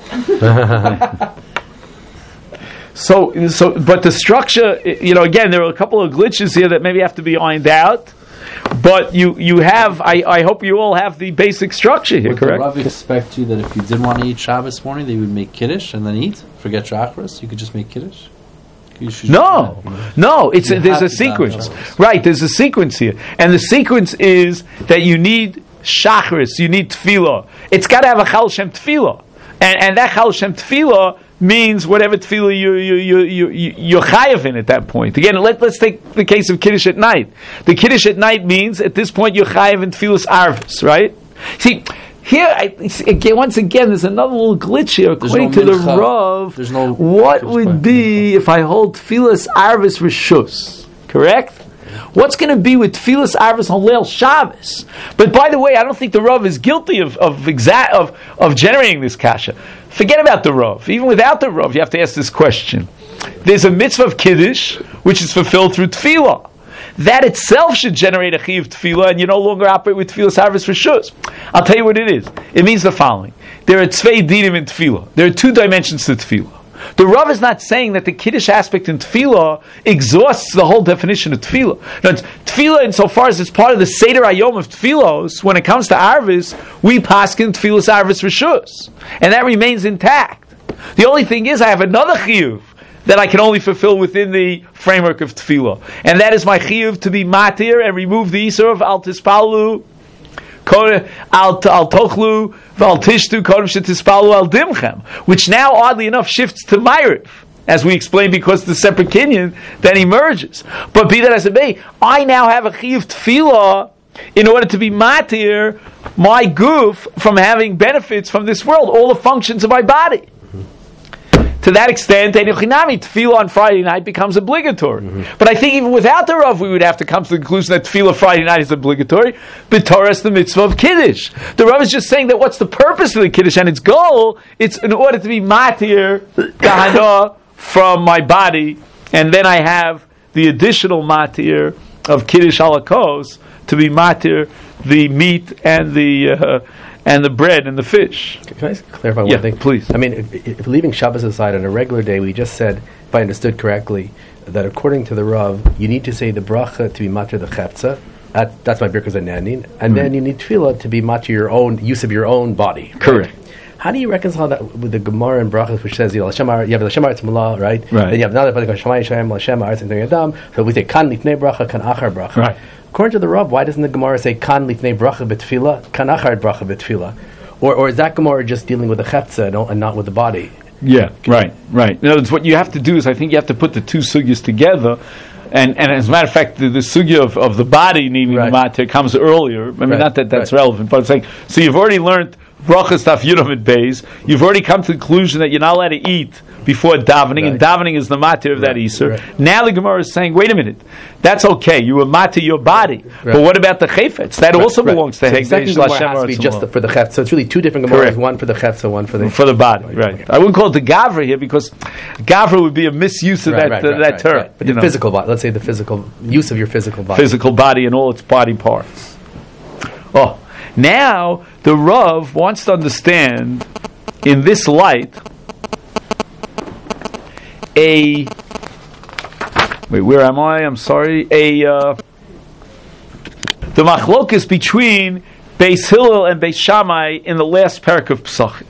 A: So, so, but the structure, you know, again, there are a couple of glitches here that maybe have to be ironed out. But you, you have, I, I hope you all have the basic structure here,
C: would
A: correct?
C: Would the Rav expect you that if you didn't want to eat Shabbos morning, that you would make Kiddush and then eat? Forget Shachris? You could just make Kiddush? You
A: No, no, it's a, there's a sequence. Right, there's a sequence here. And the sequence is that you need Shachris, you need Tefillah. It's got to have a Chal Shem Tefillah. And, and that Chal Shem Tefillah means whatever tefillah you, you, you, you, you, you're chayav in at that point. Again, let, let's take the case of Kiddush at night. The Kiddush at night means at this point you're chayav in tefillah's arvus, right? See, here, I, again, once again, there's another little glitch here. According no to the Rav,
C: no
A: what would be if I hold tefillah's arvus rishus? Correct? What's going to be with tefillah's arvus on Leil Shabbos? But by the way, I don't think the Rav is guilty of of, exa- of of generating this kasha. Forget about the Rav. Even without the Rav, you have to ask this question. There's a mitzvah of Kiddush, which is fulfilled through tefillah. That itself should generate a chiyuv tefillah, and you no longer operate with tefillah's harvest rishus. I'll tell you what it is. It means the following. There are tzvei dinim in tefillah. There are two dimensions to tefillah. The Rav is not saying that the Kiddush aspect in tefillah exhausts the whole definition of tefillah. Now, tefillah, insofar as it's part of the Seder Hayom of tefillos, when it comes to Arvis, we paskin tefillah's Arvis Rishus. And that remains intact. The only thing is, I have another chiyuv that I can only fulfill within the framework of tefillah. And that is my chiyuv to be matir and remove the isur of al tispalu, al tochlu, val tishtu, kodem shetispalu al dimchem, which now, oddly enough, shifts to ma'ariv, as we explained, because the separate kinyan then emerges. But be that as it may, I now have a chiyuv tefillah in order to be matir my goof from having benefits from this world, all the functions of my body. To that extent, tefillah on Friday night becomes obligatory. Mm-hmm. But I think even without the Rav, we would have to come to the conclusion that tefillah Friday night is obligatory. But Torah is the mitzvah of Kiddush. The Rav is just saying that what's the purpose of the Kiddush and its goal? It's in order to be matir kahana from my body, and then I have the additional matir of Kiddush halakos to be matir the meat and the uh, and the bread and the fish.
B: Can I just clarify
A: Yeah,
B: one thing?
A: please.
B: I mean, if, if leaving Shabbos aside, on a regular day, we just said, if I understood correctly, that according to the Rav, you need to say the bracha to be matir the chepza. That, that's my birkas ananin. And
A: Mm.
B: then you need tefillah to be matir your own, use of your own body. right?
A: Correct.
B: How do you reconcile that with the Gemara and Brachas, which says, you know, Hashem, you have the Hashem Aretz Mula, right?
A: Right.
B: Then you have another place called Shemai Hashem, Hashem Aretz and Adam. So we say, kan lifnei bracha, kan achar bracha.
A: Right.
B: According to the Rav, why doesn't the Gemara say, kan lifnei bracha betfila, kan achar bracha betfila? Or, or is that Gemara just dealing with the chepza and, and not with the body?
A: Yeah, right, right. In other words, what you have to do is, I think you have to put the two sugyas together. And, and as a matter of fact, the, the sugya of, of the body needing
B: Right.
A: the matir comes earlier. I mean,
B: Right,
A: not that that's
B: right.
A: relevant, but it's like, so you've already learned brachas taf yudam et beis. You've already come to the conclusion that you're not allowed to eat before davening, and
B: Right.
A: davening is the matir of that
B: Right,
A: Easter.
B: right.
A: Now the Gemara is saying, wait a minute, that's okay. You were matir your body, but
B: Right.
A: what about the chayfetz? That also
B: Right.
A: belongs to
B: so the
A: Hekdesh
B: second Gemara
A: Lashem
B: has to be
A: Aretz
B: just
A: Mula.
B: for the chepza. So it's really two different
A: Correct.
B: Gemaras, one for the chepza, one for the...
A: For the body, right. I wouldn't call it the gavra here, because gavra would be a misuse of
B: Right,
A: that,
B: right,
A: uh,
B: right,
A: that
B: right,
A: term.
B: right. But
A: you
B: the
A: know.
B: physical body, let's say the physical use of your physical body.
A: Physical body and all its body parts. Oh, now the Rav wants to understand in this light a wait. Where am I? I'm sorry. A uh, the machlokas between Beis Hillel and Beis Shammai in the last parak of Pesachim.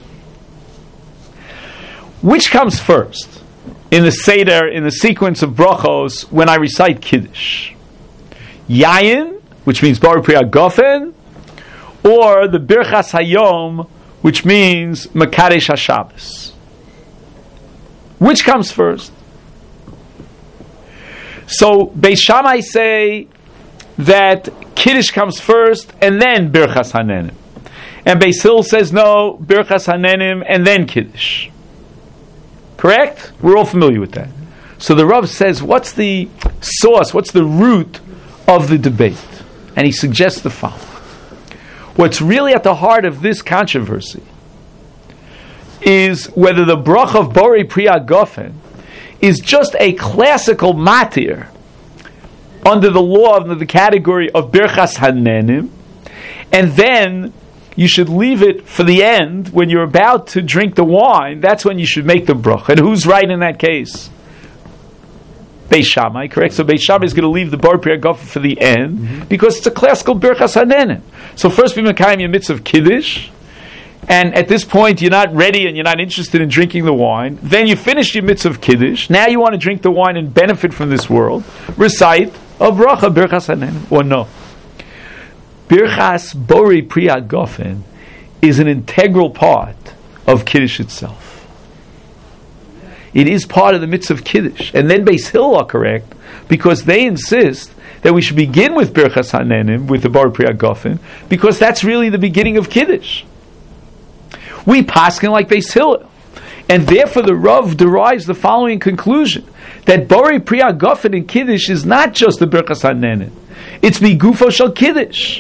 A: Which comes first in the Seder, in the sequence of brachos, when I recite Kiddush? Yayin, which means Bar Pri HaGofen, or the Birchas Hayom, which means Makadesh HaShabbos? Which comes first? So Beis Shammai say that Kiddush comes first and then Birchas Hanenim. And Beis Hillel says no, Birchas Hanenim and then Kiddush. Correct? We're all familiar with that. So the Rav says, what's the source, what's the root of the debate? And he suggests the following. What's really at the heart of this controversy is whether the bracha of Borei Pri HaGofen is just a classical matir under the law, under the category of Birchas Hanenim, and then you should leave it for the end when you're about to drink the wine. That's when you should make the bracha. And who's right in that case? Beis Shammai, correct? So Beis Shammai is going to leave the Bar Pri HaGofen for the end mm-hmm. because it's a classical Birchas Hanenim. So first be Mekayim your mitzvah of Kiddush, and at this point you're not ready and you're not interested in drinking the wine. Then you finish your mitzvah of Kiddush. Now you want to drink the wine and benefit from this world. Recite a bracha, Birchas Hanenim, or no. Birchas Borei Pri HaGofen is an integral part of Kiddush itself. It is part of the mitzvah of Kiddush. And then Beis Hillel are correct, because they insist that we should begin with Birchas Hanenim, with the Borei Pri HaGofen, because that's really the beginning of Kiddush. We paskin like Beis Hillel. And therefore the Rav derives the following conclusion, that Borei Pri HaGofen in Kiddush is not just the Birchas Hanenim. It's Migufo Shel Kiddush.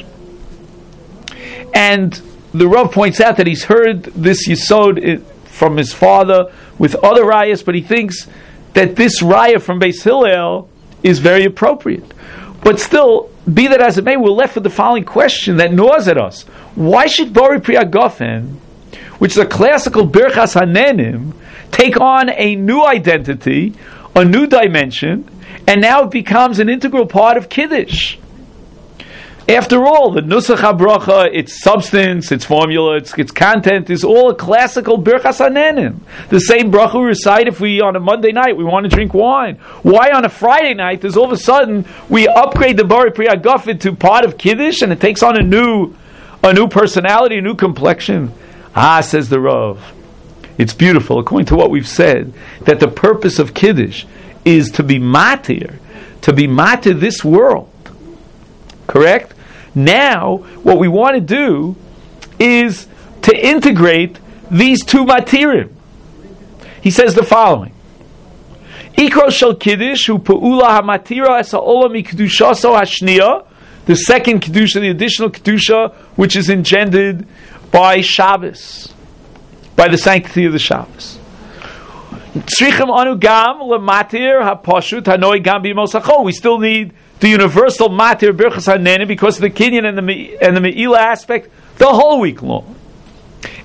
A: And the Rav points out that he's heard this Yisod from his father with other rayas, but he thinks that this raya from Beis Hillel is very appropriate. But still, be that as it may, we're left with the following question that gnaws at us. Why should Borei Pri HaGofen, which is a classical Birchas Hanenim, take on a new identity, a new dimension, and now it becomes an integral part of Kiddush? After all, the Nusach HaBracha, its substance, its formula, its, its content is all a classical Birchas Hanenim. The same bracha we recite if we, on a Monday night, we want to drink wine. Why on a Friday night, does all of a sudden we upgrade the Borei Pri HaGofen to part of Kiddush and it takes on a new, a new personality, a new complexion? Ah, says the Rav, it's beautiful, according to what we've said, that the purpose of Kiddush is to be matir, to be matir this world. Correct? Now, what we want to do is to integrate these two matirim. He says the following: Ikro shel Kiddush hu pe'ula hamatira es ha'olam mikdushaso hashniya, the second kedusha, the additional kedusha, which is engendered by Shabbos, by the sanctity of the Shabbos. Tzrichim anu gam lematir ha'pashut hanoi gam b'mosachol. We still need the universal matir Birchas Hanenim because of the kinyan and the me, and the meila aspect the whole week long.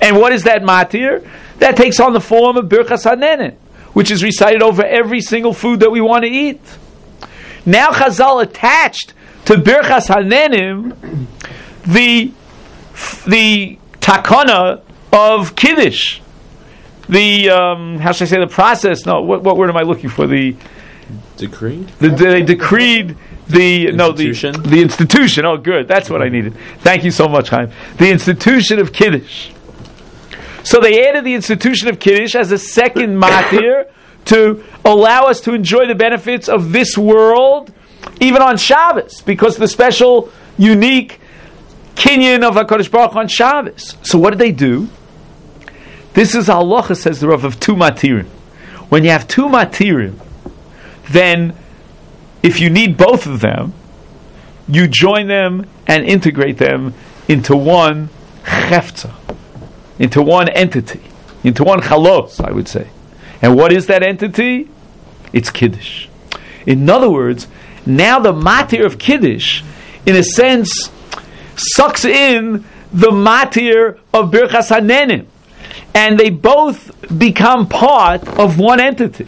A: And what is that matir? That takes on the form of Birchas Hanenin, which is recited over every single food that we want to eat. Now Chazal attached to Birchas Hanenim the the takana of Kiddush. The, um, how should I say, the process, no, what, what word am I looking for? The
E: Decree?
A: The, they decreed the,
E: institution?
A: no, the, the institution, oh good, that's what I needed. Thank you so much, Chaim. The institution of Kiddush. So they added the institution of Kiddush as a second matir to allow us to enjoy the benefits of this world, even on Shabbos, because the special, unique kinyan of HaKadosh Baruch Hu on Shabbos. So what did they do? This is halacha, says the Rav, of two matirim. When you have two matirim, then if you need both of them, you join them and integrate them into one chefza, into one entity, into one chalos, I would say. And what is that entity? It's Kiddush. In other words, now the matir of Kiddush, in a sense, sucks in the matir of Birchas Hanenim, and they both become part of one entity.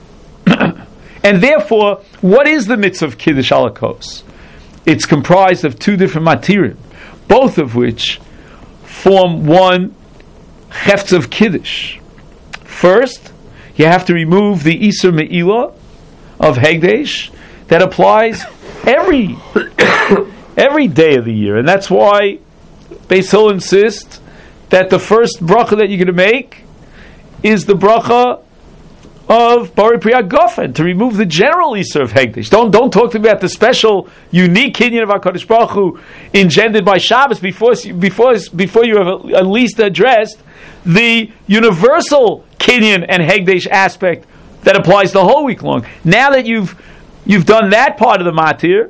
A: And therefore, what is the mitzvah of Kiddush Alakos? It's comprised of two different matirim, both of which form one chefz of Kiddush. First, you have to remove the Isur Me'ilah of Hegdesh that applies every every day of the year. And that's why Beis Hillel insists that the first bracha that you're going to make is the bracha of Bari Priyat Gofen, to remove the general Isur of Hegdesh. Don't, don't talk to me about the special, unique kinyan of HaKadosh Baruch Hu engendered by Shabbos before, before, before you have at least addressed the universal kinyan and Hegdesh aspect that applies the whole week long. Now that you've you've done that part of the matir,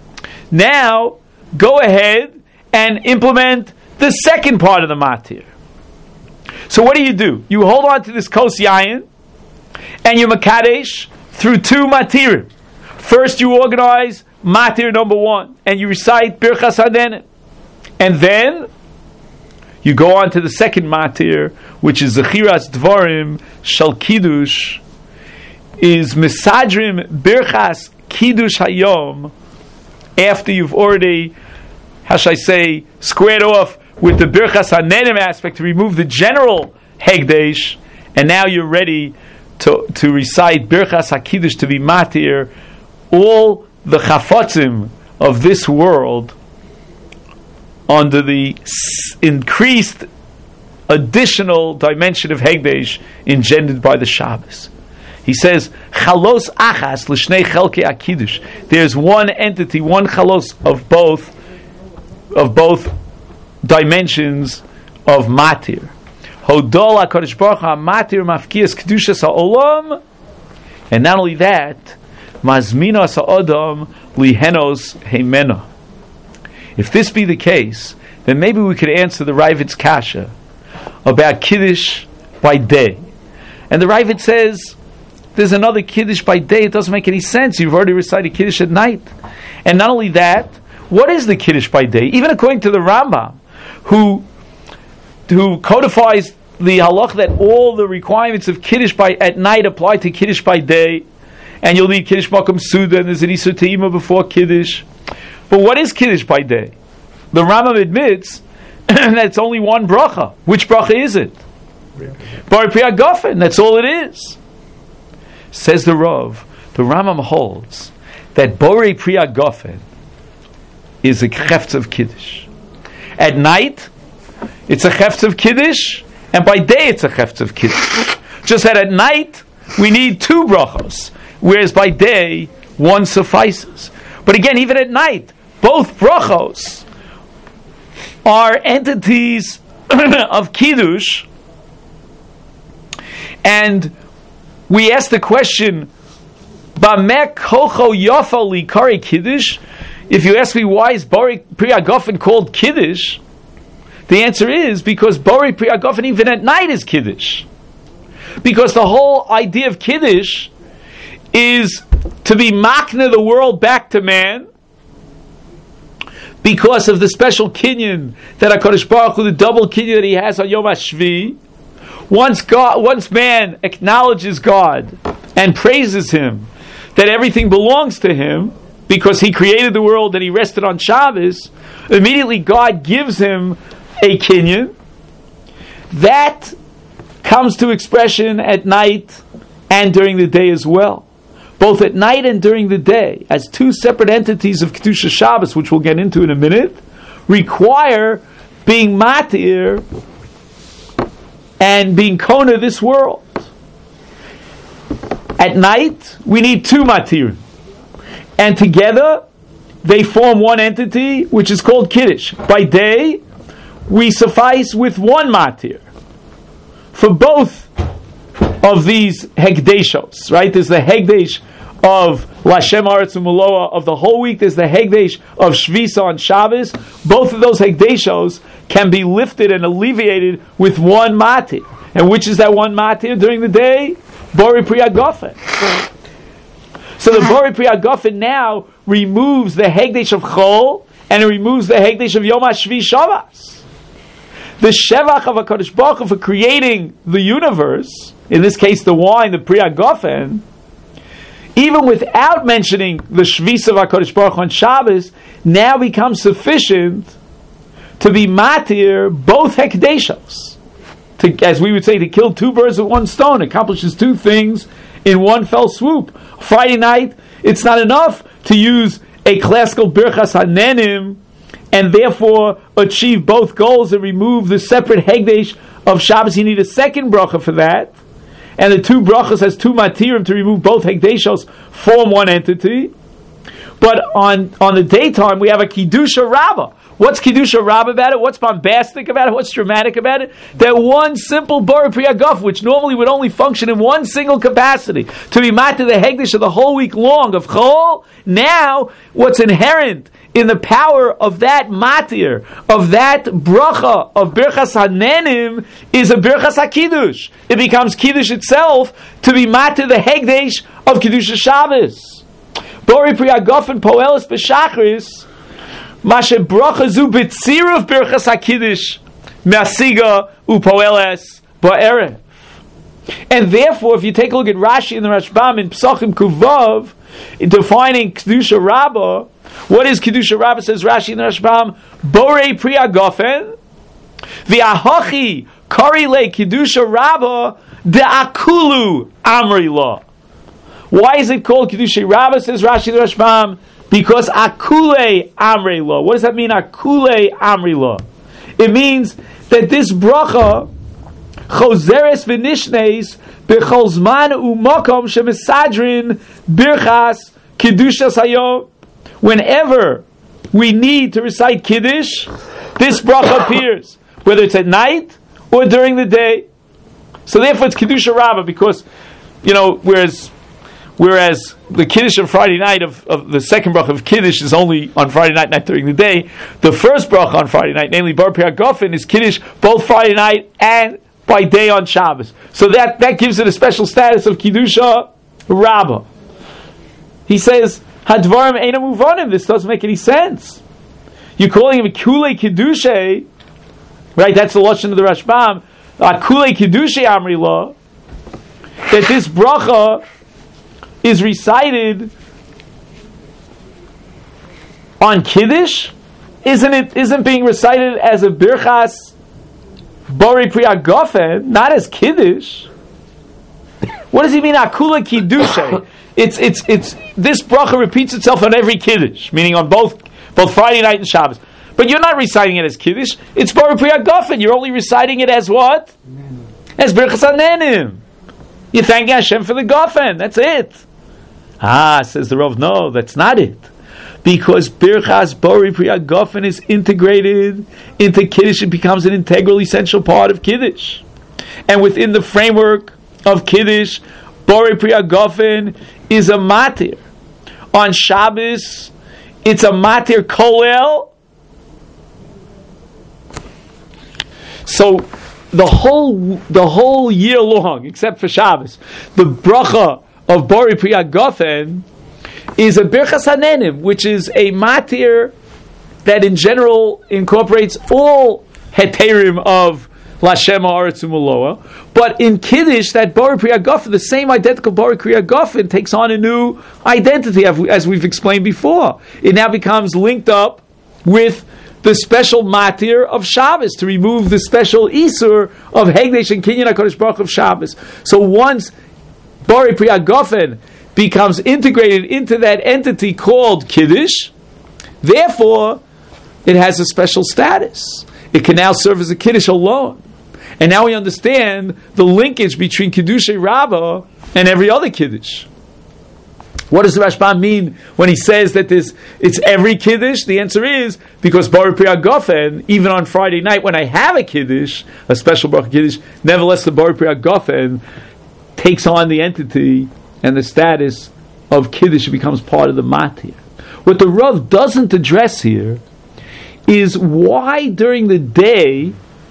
A: now go ahead and implement the second part of the matir. So what do you do? You hold on to this kos yayin and you makadesh through two matirim. First you organize matir number one and you recite Birchas Hanenim. And then you go on to the second matir, which is Zechiras Dvarim Shal Kiddush, is Misadrim Birchas Kiddush Hayom, after you've already, how shall I say, squared off with the Birchas Hanenim aspect to remove the general Hegdesh, and now you're ready to, to recite Birchas HaKiddush, to be matir all the chafotzim of this world under the s- increased additional dimension of Hegdesh engendered by the Shabbos. He says, Chalos achas l'shnei chelkei HaKiddush. There's one entity, one chalos of both of both dimensions of matir. Hodol HaKadosh Baruch Hu matir mafkias kedushas ha'olam, and not only that, mazminas ha'odam lihenos heimena. If this be the case, then maybe we could answer the Ravid's kasha about Kiddush by day. And the Ravid says, there's another Kiddush by day, it doesn't make any sense. You've already recited Kiddush at night. And not only that, what is the Kiddush by day? Even according to the Rambam, who who codifies the halach that all the requirements of Kiddush by at night apply to Kiddush by day, and you'll need Kiddush Makom Suda, and there's an Isur Te'ima before Kiddush. But what is Kiddush by day? The Rambam admits that it's only one bracha. Which bracha is it? Bari Priyat Gofen, that's all it is. Says the Rav, the Rambam holds that Bari Priyat Gofen is a chefz of Kiddush. At night, it's a chefz of Kiddush, and by day it's a chefz of Kiddush. Just that at night, we need two brachos, whereas by day, one suffices. But again, even at night, both brachos are entities of Kiddush, and we ask the question, Bamek Kocho Yofa Likari Kiddush? If you ask me why is Bari Priyat Gofen called Kiddush, the answer is because Bari Priyat Gofen even at night is Kiddush. Because the whole idea of Kiddush is to be makna the world back to man, because of the special kinyan that HaKadosh Baruch Hu, the double kinyan that he has on Yom HaShvi. Once God, once man acknowledges God and praises Him, that everything belongs to Him because He created the world and He rested on Shabbos, immediately God gives him a kinyan. That comes to expression at night and during the day as well. Both at night and during the day, as two separate entities of Kedusha Shabbos, which we'll get into in a minute, require being matir and being kona this world. At night, we need two matir, and together they form one entity, which is called Kiddush. By day, we suffice with one matir for both of these hegdeshos, right? There's the hegdesh of Lashem Aretz Umuloa of the whole week. There's the hegdesh of Shvisa on Shabbos. Both of those hegdeshos can be lifted and alleviated with one matir. And which is that one matir during the day? Bori Priya Gofen. So the Bori Priya Gofen now removes the hegdesh of Chol and it removes the hegdesh of Yom HaShvi Shabbos. The Shevach of HaKadosh Baruch Hu for creating the universe, in this case the wine, the Priya Gofen, even without mentioning the Shvis of HaKadosh Baruch Hu on Shabbos, now becomes sufficient to be matir both hekdeshos. To, as we would say, to kill two birds with one stone, accomplishes two things in one fell swoop. Friday night, it's not enough to use a classical Birchas HaNenim and therefore achieve both goals and remove the separate hegdesh of Shabbos. You need a second bracha for that. And the two brachas has two matirim to remove both hegdeshos, form one entity. But on, on the daytime, we have a Kiddusha Rabbah. What's Kiddusha Rabbah about it? What's bombastic about it? What's dramatic about it? That one simple Bori Priya Gof, which normally would only function in one single capacity, to be matir the hegdesh of the whole week long of Chol, now what's inherent in the power of that matir, of that bracha, of Birchas HaNenim, is a Birchas HaKiddush. It becomes Kiddush itself to be matir the hegdesh of Kiddush Shabbos. Bori Priya Gofen Poelis B'Shachris, Mashe bracha zu b'tzirav Birchas HaKiddush, Masiga u'Poelis Ba'erev. And therefore, if you take a look at Rashi and the Rashbam in Psachim Kuvav, in defining Kedusha Rabbah, what is Kedusha Rabbah, says Rashi and the Rashbam? Borei Priya Gofen, v'ahochi kari le Kedusha Rabbah de'akulu amri la. Why is it called Kedusha Rabbah, says Rashi and the Rashbam? Because akule amri la. What does that mean, akule amri la? It means that this bracha chozeres v'nishnes b'chol zman u'makom shemesadrin birchas kedushas hayom. Whenever we need to recite Kiddush, this bracha appears, whether it's at night or during the day. So therefore it's Kedusha Rabbah, because, you know, whereas whereas the Kiddush of Friday night, of, of the second bracha of Kiddush is only on Friday night, not during the day, the first bracha on Friday night, namely Bar Priya Gofen, is Kiddush both Friday night and by day on Shabbos. So that, that gives it a special status of Kedusha Rabbah. He says, Hadvarim Eina Muvanim, this doesn't make any sense. You're calling him a Kulei Kedusha, right? That's the lashon of the Rashbam. A Kulei Kedusha Amri La, that this bracha is recited on Kiddush. Isn't it? Isn't being recited as a Birchas Bori Priya Gofen, not as Kiddush? What does he mean? Akula Kiddusha. It's it's it's this bracha repeats itself on every Kiddush, meaning on both both Friday night and Shabbos. But you're not reciting it as Kiddush. It's Bori Priya Gofen. You're only reciting it as what? As Birchas HaNenim. You're thanking Hashem for the Gofen. That's it. Ah, says the Rav, no, that's not it. Because Birchas Bori Priya Gofen is integrated into Kiddush, it becomes an integral, essential part of Kiddush. And within the framework of Kiddush, Bori Priya Gofen is a matir. On Shabbos, it's a matir kolel. So the whole the whole year long, except for Shabbos, the bracha of Bori Priya Gofen is a Birchas HaNenim, which is a matir that in general incorporates all heterim of Lashem Haaretz U'Maloa, but in Kiddush, that Bari Pri Hagafen, the same identical Bari Pri Hagafen, takes on a new identity, as we've explained before. It now becomes linked up with the special matir of Shabbos, to remove the special isur of Hegdesh and Kinyan HaKadosh Baruch of Shabbos. So once Bari Pri Hagafen becomes integrated into that entity called Kiddush, therefore it has a special status. It can now serve as a Kiddush alone. And now we understand the linkage between Kiddushay Rabbah and every other Kiddush. What does the Rashbam mean when he says that this, it's every Kiddush? The answer is because Bari Pri Hagafen, even on Friday night when I have a Kiddush, a special Baruch Kiddush, nevertheless the Bari Pri Hagafen takes on the entity and the status of Kiddush. It becomes part of the Matir. What the Rav doesn't address here is why during the day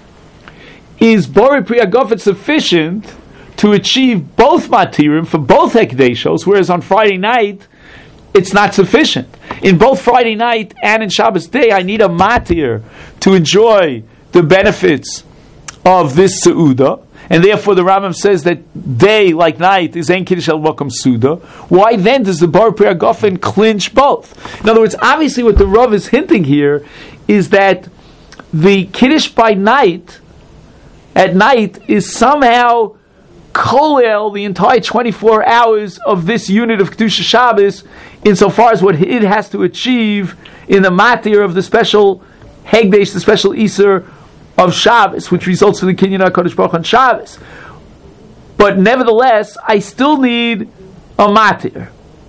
A: is Bari Pri Hagafen sufficient to achieve both Matirim for both Hekdeshos, whereas on Friday night it's not sufficient. In both Friday night and in Shabbos day, I need a Matir to enjoy the benefits of this Seudah, and therefore the Rambam says that day, like night, is Ein Kiddush El Mokum Suda. Why then does the Bari Pri Hagafen clinch both? In other words, obviously what the Rav is hinting here is that the Kiddush by night, at night, is somehow kolel the entire twenty-four hours of this unit of Kedusha Shabbos, insofar as what it has to achieve in the matir of the special Hegdesh, the special Isur of Shabbos, which results in the Kinyan HaKadosh Baruch on Shabbos. But nevertheless, I still need a matir.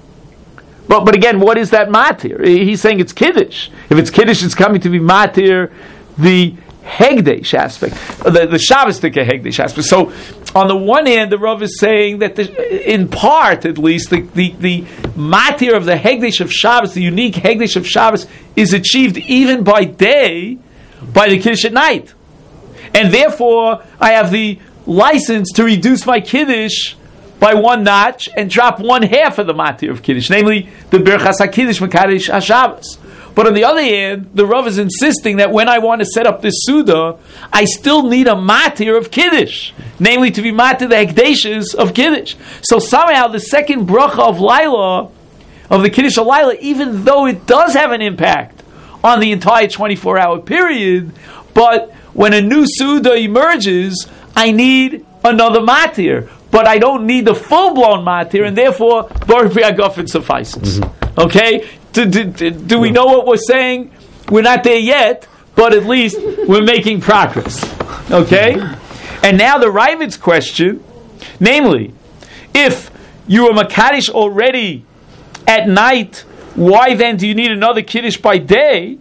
A: But but again, what is that matir? He's saying it's Kiddush. If it's Kiddush, it's coming to be matir the Hegdesh aspect, the, the Shabbos-tika Hegdesh aspect. So, on the one hand, the Rav is saying that, the, in part at least, the, the, the matir of the Hegdesh of Shabbos, the unique Hegdesh of Shabbos, is achieved even by day, by the Kiddush at night. And therefore, I have the license to reduce my Kiddush by one notch and drop one half of the matir of Kiddush, namely the Birchas HaKiddush Mekadesh HaShabbos. But on the other hand, the Rav is insisting that when I want to set up this Suda, I still need a matir of Kiddush, namely to be matir the Hekdeshes of Kiddush. So somehow the second bracha of Laila, of the Kiddush of Laila, even though it does have an impact on the entire twenty-four hour period, but when a new Suda emerges, I need another matir. But I don't need the full-blown matir, and therefore, Bari Pri Hagafen suffices. Mm-hmm. Okay? Do, do, do, do we know what we're saying? We're not there yet, but at least we're making progress. Okay? And now the Ravid's question, namely, if you are Makadish already at night, why then do you need another Kiddush by day?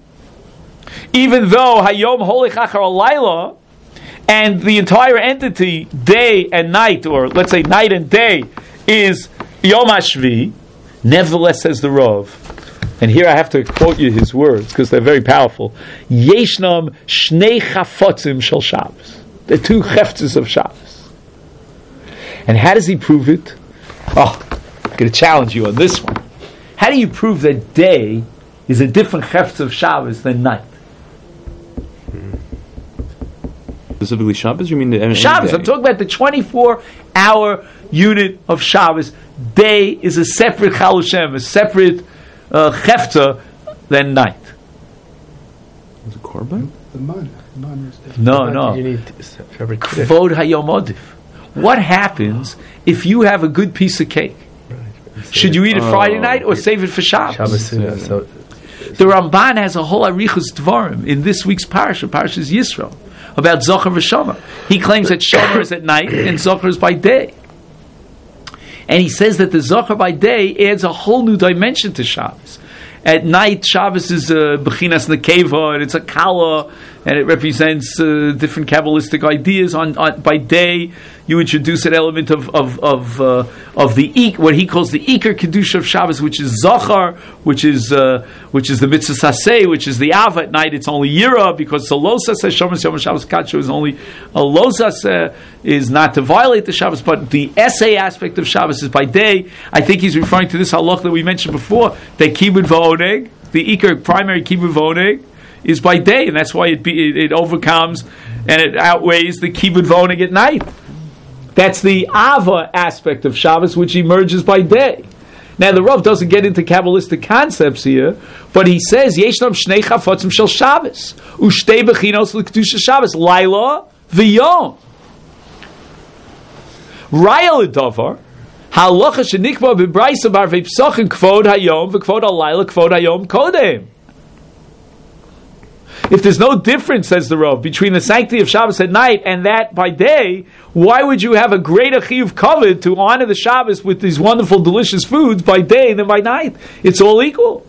A: Even though Hayom Holich Achar Alayla, and the entire entity, day and night, or let's say night and day, is Yom HaShvi, nevertheless, says the Rav, and here I have to quote you his words because they're very powerful. Yeshnam shnei chafotzim shel Shabbos. The two cheftzes of Shabbos. And how does he prove it? Oh, I'm going to challenge you on this one. How do you prove that day is a different cheftz of Shabbos than night?
E: Specifically Shabbos? You mean the any
A: Shabbos?
E: day?
A: I'm talking about the twenty-four hour unit of Shabbos. Day is a separate Chal Hashem, a separate uh, Chefta than night.
E: Is it Korban?
D: The man. man is different.
A: No, no.
B: You need separate Kiddush.
A: Kvod Hayom Odif. What happens if you have a good piece of cake? Should you eat it
E: Oh.
A: Friday night or save it for Shabbos?
B: Shabbos,
E: Yeah.
B: yeah. So
A: The Ramban has a whole Arichus Dvarim in this week's parasha, Parashas Yisro, about Zohar v'Shomer. He claims that Shomer is at night and Zohar is by day. And he says that the Zohar by day adds a whole new dimension to Shabbos. At night, Shabbos is a Bechinas Nekeva, and it's a Kala, and it represents uh, different Kabbalistic ideas. On, on by day, you introduce an element of of of, uh, of the ik, what he calls the Iker Kedusha of Shabbos, which is Zohar, which is uh, which is the Mitzvah Saseh, which is the Av. At night, it's only Yira, because the Lo Saseh Shomer Yom Shabbos Kacho is only a Lo Saseh, is not to violate the Shabbos, but the essay aspect of Shabbos is by day. I think he's referring to this halach that we mentioned before, that Kibud V'Oneg, the Iker primary Kibud V'Oneg, is by day, and that's why it be, it, it overcomes and it outweighs the kibbud voneg at night. That's the Ava aspect of Shabbos, which emerges by day. Now the Rav doesn't get into Kabbalistic concepts here, but he says Yeshnam Shnei Chafotzim Shel Shabbos Ushtei Bechinos L'Kedusha Shabbos Laila V'Yom Raya L'Davar Halacha Shenikva B'Braisa B'Arvei Psachim Kvod Hayom V'Kvod Halayla Kvod Hayom Kodem. If there's no difference, says the Rav, between the sanctity of Shabbos at night and that by day, why would you have a greater chiyuv kavod to honor the Shabbos with these wonderful, delicious foods by day than by night? It's all equal.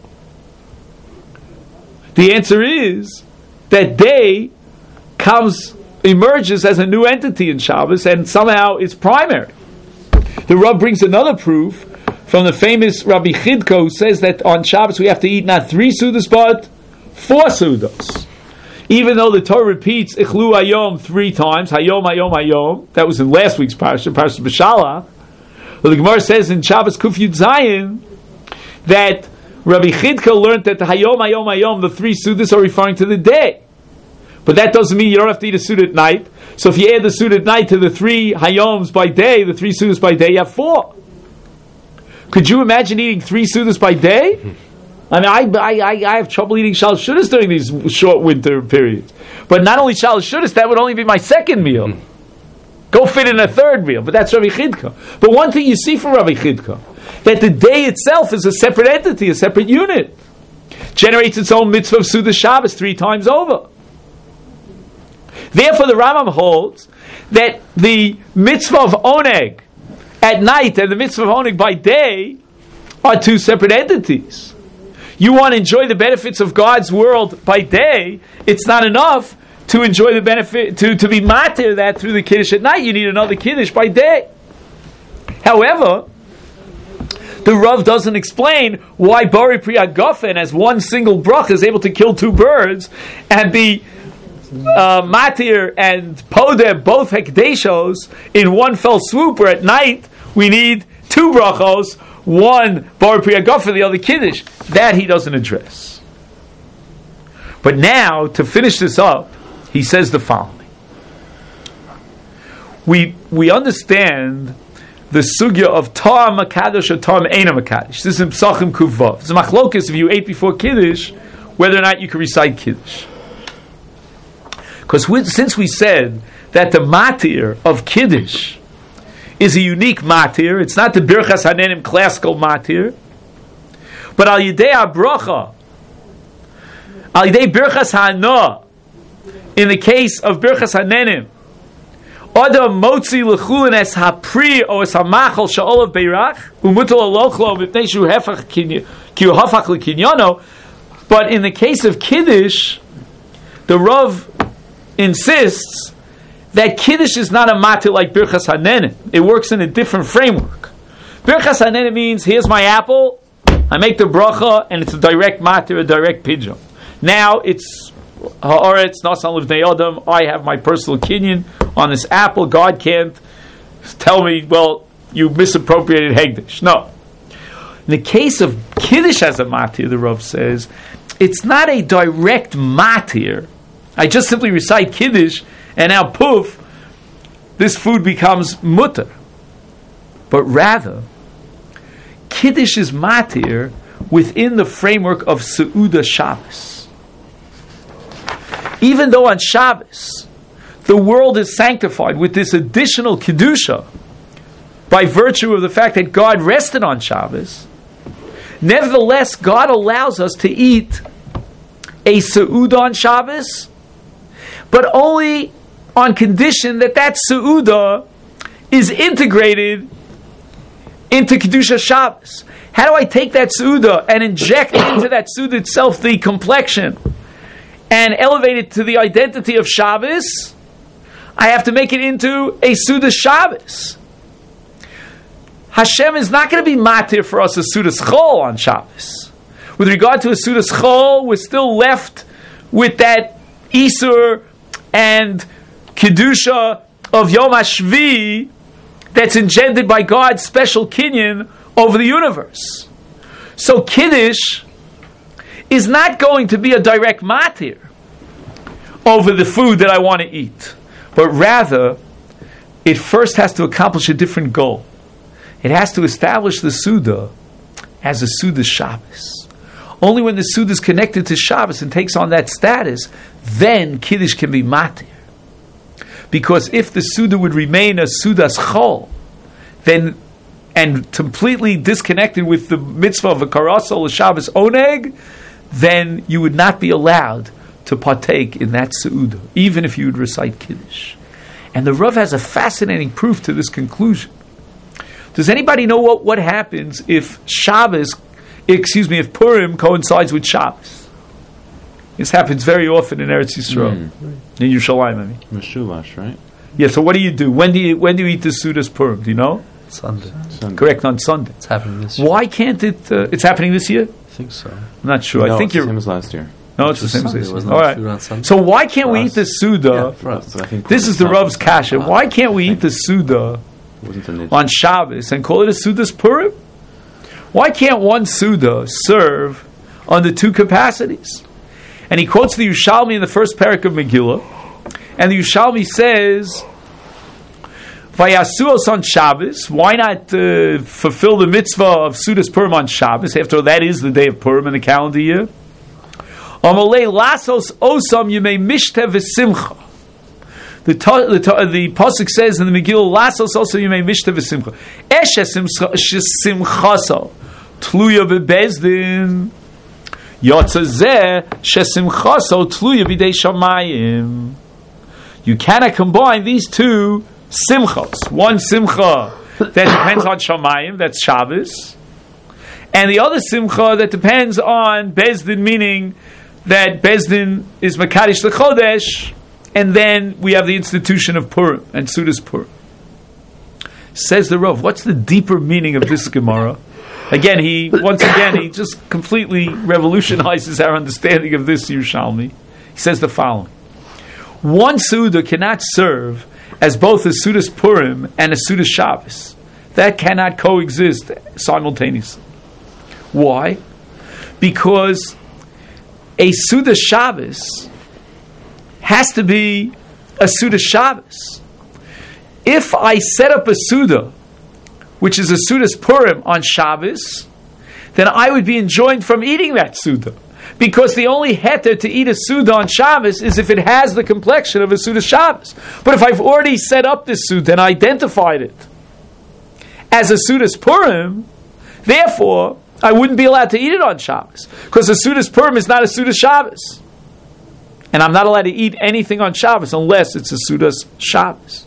A: The answer is that day comes, emerges as a new entity in Shabbos, and somehow it's primary. The Rav brings another proof from the famous Rabbi Chidko, who says that on Shabbos we have to eat not three sudas but four sudas. Even though the Torah repeats Ichlu Hayom three times, Hayom, Hayom, Hayom, that was in last week's parasha, Parashat B'Shalach. Well, the Gemara says in Shabbos Kuf Yud Zayin that Rabbi Chidka learned that the Hayom, Hayom, Hayom, the three sudas are referring to the day. But that doesn't mean you don't have to eat a suda at night. So if you add the suda at night to the three Hayoms by day, the three sudas by day, you have four. Could you imagine eating three sudas by day? I mean, I, I, I have trouble eating shal shudas during these short winter periods. But not only shal shudas, that would only be my second meal. Mm. Go fit in a third meal, but that's Rabbi Chidka. But one thing you see from Rabbi Chidka, that the day itself is a separate entity, a separate unit. Generates its own mitzvah of Suda Shabbos three times over. Therefore the Rambam holds that the mitzvah of oneg at night and the mitzvah of oneg by day are two separate entities. You want to enjoy the benefits of God's world by day, it's not enough to enjoy the benefit, to, to be matir that through the Kiddush at night. You need another Kiddush by day. However, the Rav doesn't explain why Bari Pri Hagafen as one single brach is able to kill two birds and be uh, matir and podeh, both hekdeshos, in one fell swoop, or at night we need two brachos, one Bar Pri Hagafen, the other Kiddush. That he doesn't address. But now, to finish this up, he says the following. We we understand the sugya of Ta'am Makadosh or Ta'am Eina Makadosh. This is in Psachim Kuvav. It's a machlokas if you ate before Kiddush, whether or not you can recite Kiddush. Because since we said that the matir of Kiddush is a unique matir, it's not the Birchas Hanenim classical matir, but al yidei ha-bracha, al yidei Birchas Hana, in the case of Birchas Hanenim, Adam motzi l'chulin es ha-pri o es ha-machal sha'olav beirach, u'mutal alochlo mipnei shu hefach ki hu hafach l'kinyono. But in the case of Kiddush, the Rav insists that Kiddush is not a matir like Birchas Hanenim. It works in a different framework. Birchas Hanenim means, here's my apple, I make the bracha, and it's a direct matir, a direct pidyon. Now it's haaretz nasan l'vnei adam. I have my personal kinyan on this apple. God can't tell me, well, you misappropriated hegdish. No. In the case of Kiddush as a matir, the Rav says, it's not a direct matir. I just simply recite Kiddush, and now poof, this food becomes mutter. But rather, Kiddush is matir within the framework of Seudah Shabbos. Even though on Shabbos, the world is sanctified with this additional Kedusha by virtue of the fact that God rested on Shabbos, nevertheless, God allows us to eat a Seudah on Shabbos, but only on condition that that Seudah is integrated into Kedusha Shabbos. How do I take that Seudah and inject into that Seudah itself the complexion and elevate it to the identity of Shabbos? I have to make it into a Seudah Shabbos. Hashem is not going to be matir for us a Seudah Chol on Shabbos. With regard to a Seudah Chol, we're still left with that Isur and Kedusha of Yom HaShvi that's engendered by God's special kinyan over the universe. So Kiddush is not going to be a direct matir. over the food that I want to eat. But rather, it first has to accomplish a different goal. It has to establish the Suda as a Suda Shabbos. Only when the Suda is connected to Shabbos and takes on that status, then Kiddush can be matir. Because if the Suda would remain a Sudas Chol, then, and completely disconnected with the mitzvah of a Karasol Shabbos Oneg, then you would not be allowed to partake in that Seudah, even if you would recite Kiddush. And the Rav has a fascinating proof to this conclusion. Does anybody know what, what happens if Shabbos, excuse me, if Purim coincides with Shabbos? This happens very often in Eretz Yisrael, mm. in Yerushalayim. I mean,
E: Meshulash, right?
A: Yeah. So what do you do? When do you when do you eat the Sudas Purim? Do you know?
C: Sunday.
E: Sunday.
A: Correct, on Sunday.
C: It's happening this year.
A: Why can't it? Uh, it's happening this year.
C: I think so.
A: I'm not sure.
E: No,
A: I think
E: it's
A: you're.
E: the same as last year.
A: No, it's the same
C: Sunday,
A: as this.
C: wasn't
A: All
C: it?
A: right.
C: Food on Sunday?
A: So why can't
C: For
A: we
C: us.
A: eat the Suda?
C: Yeah, for us.
E: So I think
A: This is the Rav's kasha. Why can't we eat the Suda
E: wasn't an
A: on Shabbos and call it a Sudas Purim? Why can't one Suda serve under two capacities? And he quotes the Yerushalmi in the first parak of Megillah, and the Yerushalmi says, Vayasuos on Shabbos. Why not uh, fulfill the mitzvah of Sudas Purim on Shabbos? After all, that is the day of Purim in the calendar year. Amalei lasos osam yemei mishtev v'simcha. The to, the, to, the pasuk says in the Megillah, lasos also yemei mishtev v'simcha. Eshes simchaso tluya bebezdin. Yotzazeh shesimchaso tluya b'dei shamayim. You cannot combine these two simchos. One simcha that depends on shamayim, that's Shabbos, and the other simcha that depends on bezdin, meaning that bezdin is makadosh lechodesh, and then we have the institution of Purim and Sudas Purim. Says the Rav, what's the deeper meaning of this Gemara? Again, he once again he just completely revolutionizes our understanding of this Yerushalmi. He says the following: one Suda cannot serve as both a Sudas Purim and a Sudas Shabbos. That cannot coexist simultaneously. Why? Because a Sudas Shabbos has to be a Sudas Shabbos. If I set up a Suda, which is a Sudas Purim on Shabbos, then I would be enjoined from eating that Suda. Because the only heter to eat a Suda on Shabbos is if it has the complexion of a Suda Shabbos. But if I've already set up this Suda and identified it as a Sudas Purim, therefore, I wouldn't be allowed to eat it on Shabbos. Because a Sudas Purim is not a Sudas Shabbos. And I'm not allowed to eat anything on Shabbos unless it's a Sudas Shabbos.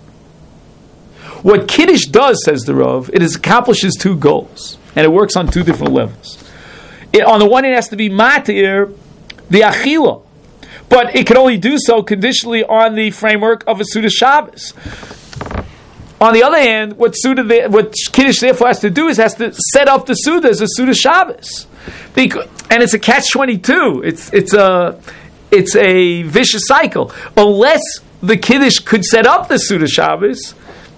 A: What Kiddush does, says the Rav, it is accomplishes two goals. And it works on two different levels. It, on the one hand, it has to be matir, the achila. But it can only do so conditionally on the framework of a Sudas Shabbos. On the other hand, what Suda, what Kiddush therefore has to do is has to set up the Suda as a Suda Shabbos, because, and it's a catch twenty-two. It's it's a it's a vicious cycle. Unless the Kiddush could set up the Suda Shabbos,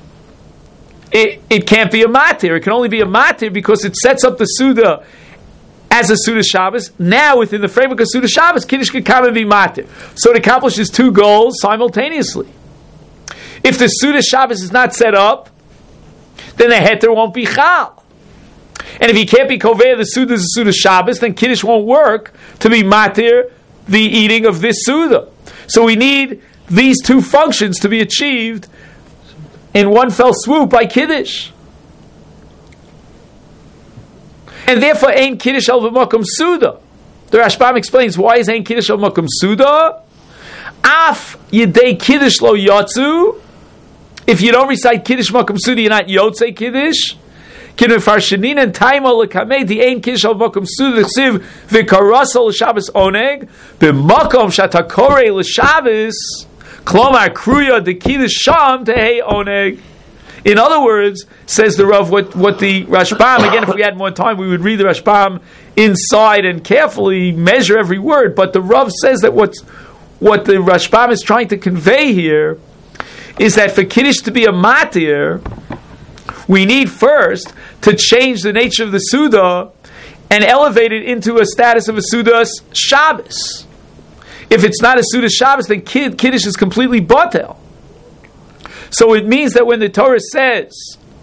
A: it it can't be a matir. It can only be a matir because it sets up the Suda as a Suda Shabbos. Now, within the framework of Suda Shabbos, Kiddush can come and be matir. So it accomplishes two goals simultaneously. If the Suda Shabbos is not set up, then the heter won't be chal. And if he can't be koveh the Suda is a Suda Shabbos, then Kiddush won't work to be matir the eating of this Suda. So we need these two functions to be achieved in one fell swoop by Kiddush. And therefore, Ein Kiddush al v'makom Suda. The Rashbam explains why is Ein Kiddush al v'makom Suda? Af yedei Kiddush lo yotzu. If you don't recite Kiddush Makom Suda, you're not Yotzei Kiddush. Kiddush Farshanin and Taimo lekamei the Ein Kiddush al Makom Suda chsiv v'karasol l'Shabbos oneg b'makom shatakorei l'Shabbos klomar kruya de Kiddush sham tehei oneg. In other words, says the Rav, what, what the Rashbam, again, if we had more time, we would read the Rashbam inside and carefully measure every word, but the Rav says that what's, what the Rashbam is trying to convey here is that for Kiddush to be a matir, we need first to change the nature of the Suda and elevate it into a status of a Suda's Shabbos. If it's not a Suda Shabbos, then kid, Kiddush is completely batel. So it means that when the Torah says,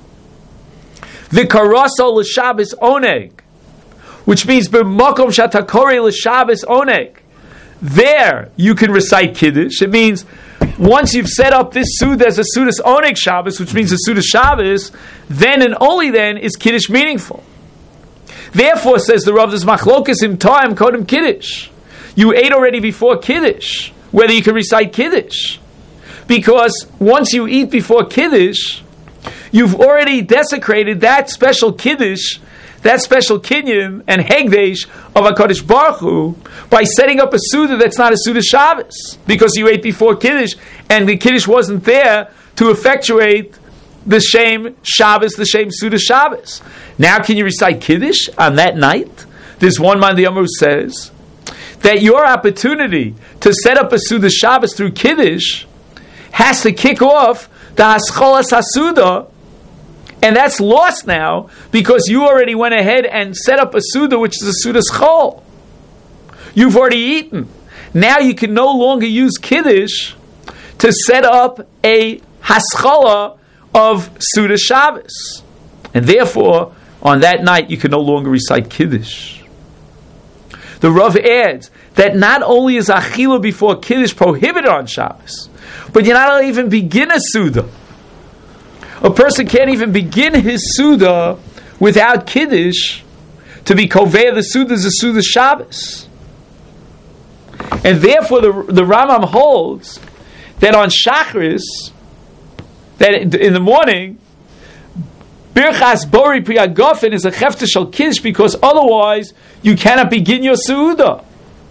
A: V'karaso l'Shabbos oneg, which means b'makom shatakore l'Shabbos oneg, there you can recite Kiddush. It means once you've set up this Suda as a Sudas oneg Shabbos, which means a Suda Shabbos, then and only then is Kiddush meaningful. Therefore, says the Rav, there's machlokas im time kodem Kiddush. You ate already before Kiddush, whether you can recite Kiddush. Because once you eat before Kiddush, you've already desecrated that special Kiddush, that special kinyan and hegdesh of HaKadosh Baruch Hu by setting up a Suda that's not a Suda Shabbos, because you ate before Kiddush, and the Kiddush wasn't there to effectuate the same Shabbos, the same Suda Shabbos. Now can you recite Kiddush on that night? This one man, the Amru says, that your opportunity to set up a Suda Shabbos through Kiddush has to kick off the Hascholas HaSuda, and that's lost now because you already went ahead and set up a Suda, which is a Suda Schol. You've already eaten. Now you can no longer use Kiddush to set up a Haskalah of Suda Shabbos. And therefore, on that night, you can no longer recite Kiddush. The Rav adds that not only is Achila before Kiddush prohibited on Shabbos, but you're not allowed to even begin a Suda. A person can't even begin his Suda without Kiddush to be Kovei. The Suda is a Suda Shabbos. And therefore the, the Rambam holds that on Shachris, that in the morning, Birchas Bori Priyagofen is a Chefta Shal Kiddush, because otherwise you cannot begin your Suda.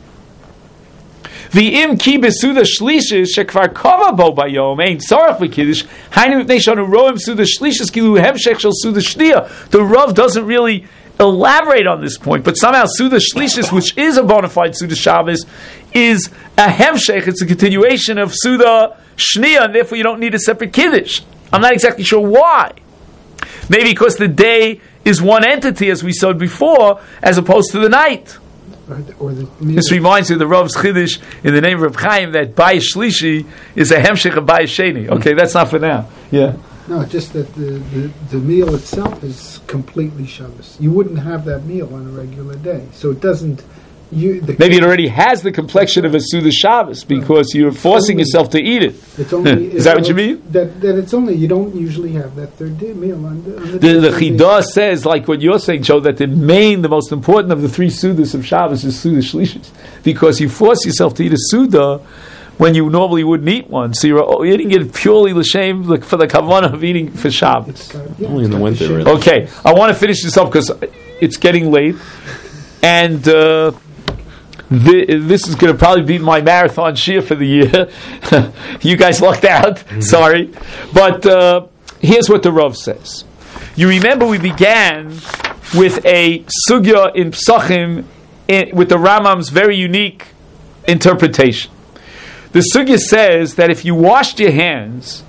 A: V'im ki besuda shlishis shekvar kava bo bayom ein tzarach v'kiddush hainu v'nei shanu roim suda shlishis kilu hemshech shel suda shnia. The Rav doesn't really elaborate on this point, but somehow suda shlishis, which is a bona fide suda Shabbos, is a hemshech. It's a continuation of suda shnia, and therefore you don't need a separate kiddush. I'm not exactly sure why. Maybe because the day is one entity, as we said before, as opposed to the night.
D: Or the, or the
A: this reminds you of the Rav's Chiddush in the name of Reb Chaim that Bayis Shlishi is a hemshech of Bayis Sheni. Okay, that's not for now. Yeah.
D: No, it's just that the, the, the meal itself is completely Shabbos. You wouldn't have that meal on a regular day, so it doesn't. You, the
A: Maybe it already has the complexion of a Suda Shabbos because you're forcing
D: only,
A: yourself to eat it.
D: It's only,
A: is that what you mean?
D: That, that it's only, you don't usually have that third day meal on the, on the,
A: the, the Chidah says, like what you're saying, Joe, that the main, the most important of the three Sudas of Shabbos is Suda Shlishis, because you force yourself to eat a Suda when you normally wouldn't eat one. So you're eating it purely l'shem for the kavanah of eating for Shabbos.
D: uh, yeah,
E: Only in the winter, really.
A: Okay, I want to finish this up because it's getting late, and uh, the, this is going to probably be my marathon shir for the year. You guys lucked out. Mm-hmm. Sorry, but uh, here's what the Rav says. You remember we began with a sugya in Psachim in, with the Rambam's very unique interpretation. The sugya says that if you washed your hands,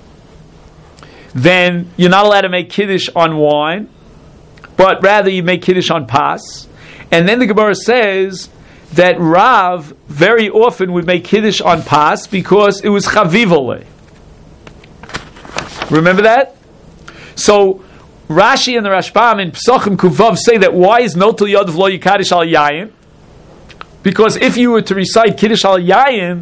A: then you're not allowed to make kiddush on wine, but rather you make kiddush on pas. And then the Gemara says that Rav very often would make kiddush on pas because it was chavivole. Remember that? So Rashi and the Rashbam in Psachim Kuvav say that why is notel yadav lo yikadish al yayin? Because if you were to recite kiddush al yayin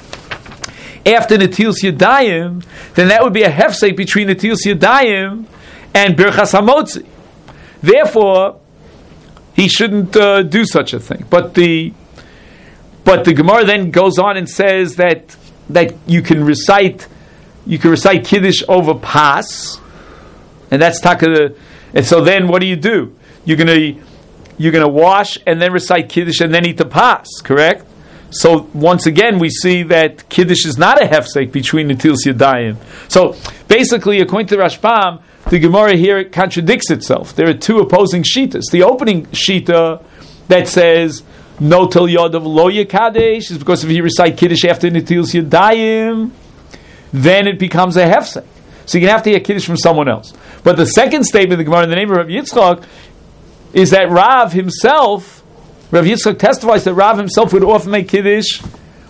A: after Netilas Yadayim, then that would be a hefsek between Netilas Yadayim and Birchas Hamotzi. Therefore, he shouldn't uh, do such a thing. But the but the Gemara then goes on and says that that you can recite you can recite Kiddush over Pas, and that's taka. And so then what do you do? You're gonna you're gonna wash and then recite Kiddush and then eat the Pas, correct? So once again, we see that Kiddush is not a hefsek between Netilas Yadayim. So basically, according to the Rashbam, the Gemara here contradicts itself. There are two opposing shitas. The opening shita that says no tel yadav lo yekadesh is because if you recite Kiddush after Netilas Yadayim, then it becomes a hefsek. So you have to get Kiddush from someone else. But the second statement of the Gemara in the name of Rav Yitzchak is that Rav himself, Rav Yitzchak testifies that Rav himself would often make Kiddush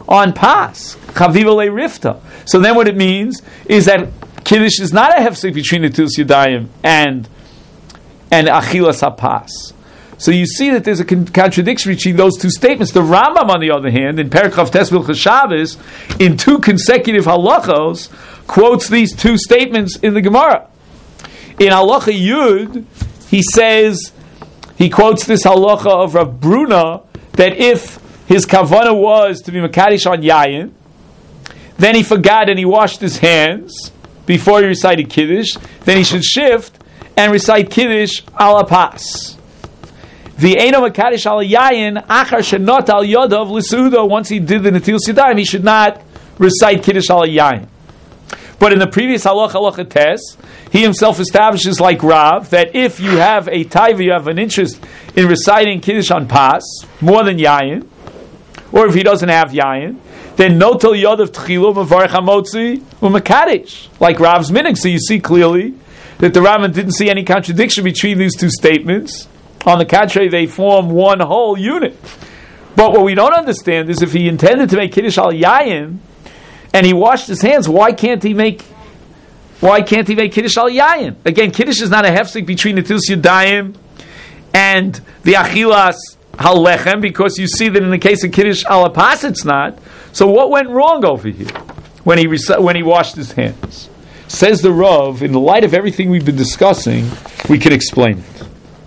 A: on pas. Chaviva le rifta. So then what it means is that Kiddush is not a hefsek between Netilas Yadayim and and Achilas HaPas. So you see that there's a con- contradiction between those two statements. The Rambam, on the other hand, in Perek Chav Tes Hilchos Shabbos, in two consecutive halachos, quotes these two statements in the Gemara. In halacha Yud, he says, he quotes this halacha of Rav Bruna, that if his kavanah was to be Mekadesh on Yayin, then he forgot and he washed his hands before he recited Kiddush, then he should shift and recite Kiddush ala pas. The Eino Mekadesh ala Yayin, achar shenot al yodav l'sudo, once he did the Netilas Yadayim, he should not recite Kiddush ala Yayin. But in the previous halacha, halacha tes, he himself establishes like Rav, that if you have a taiva, you have an interest in reciting Kiddush on pas, more than Yayin, or if he doesn't have Yayin, then notel yodav tchilo mevarech hamotzi u'mekadesh, like Rav's minig. So you see clearly that the Rambam didn't see any contradiction between these two statements. On the contrary, they form one whole unit. But what we don't understand is if he intended to make Kiddush al Yayin and he washed his hands, why can't he make why can't he make Kiddush al Yayin? Again, Kiddush is not a hefsek between the Netilas Yadayim and the Achilas Halechem, because you see that in the case of Kiddush al Pas it's not. So what went wrong over here when he rec- when he washed his hands? Says the Rav, in the light of everything we've been discussing, we can explain it.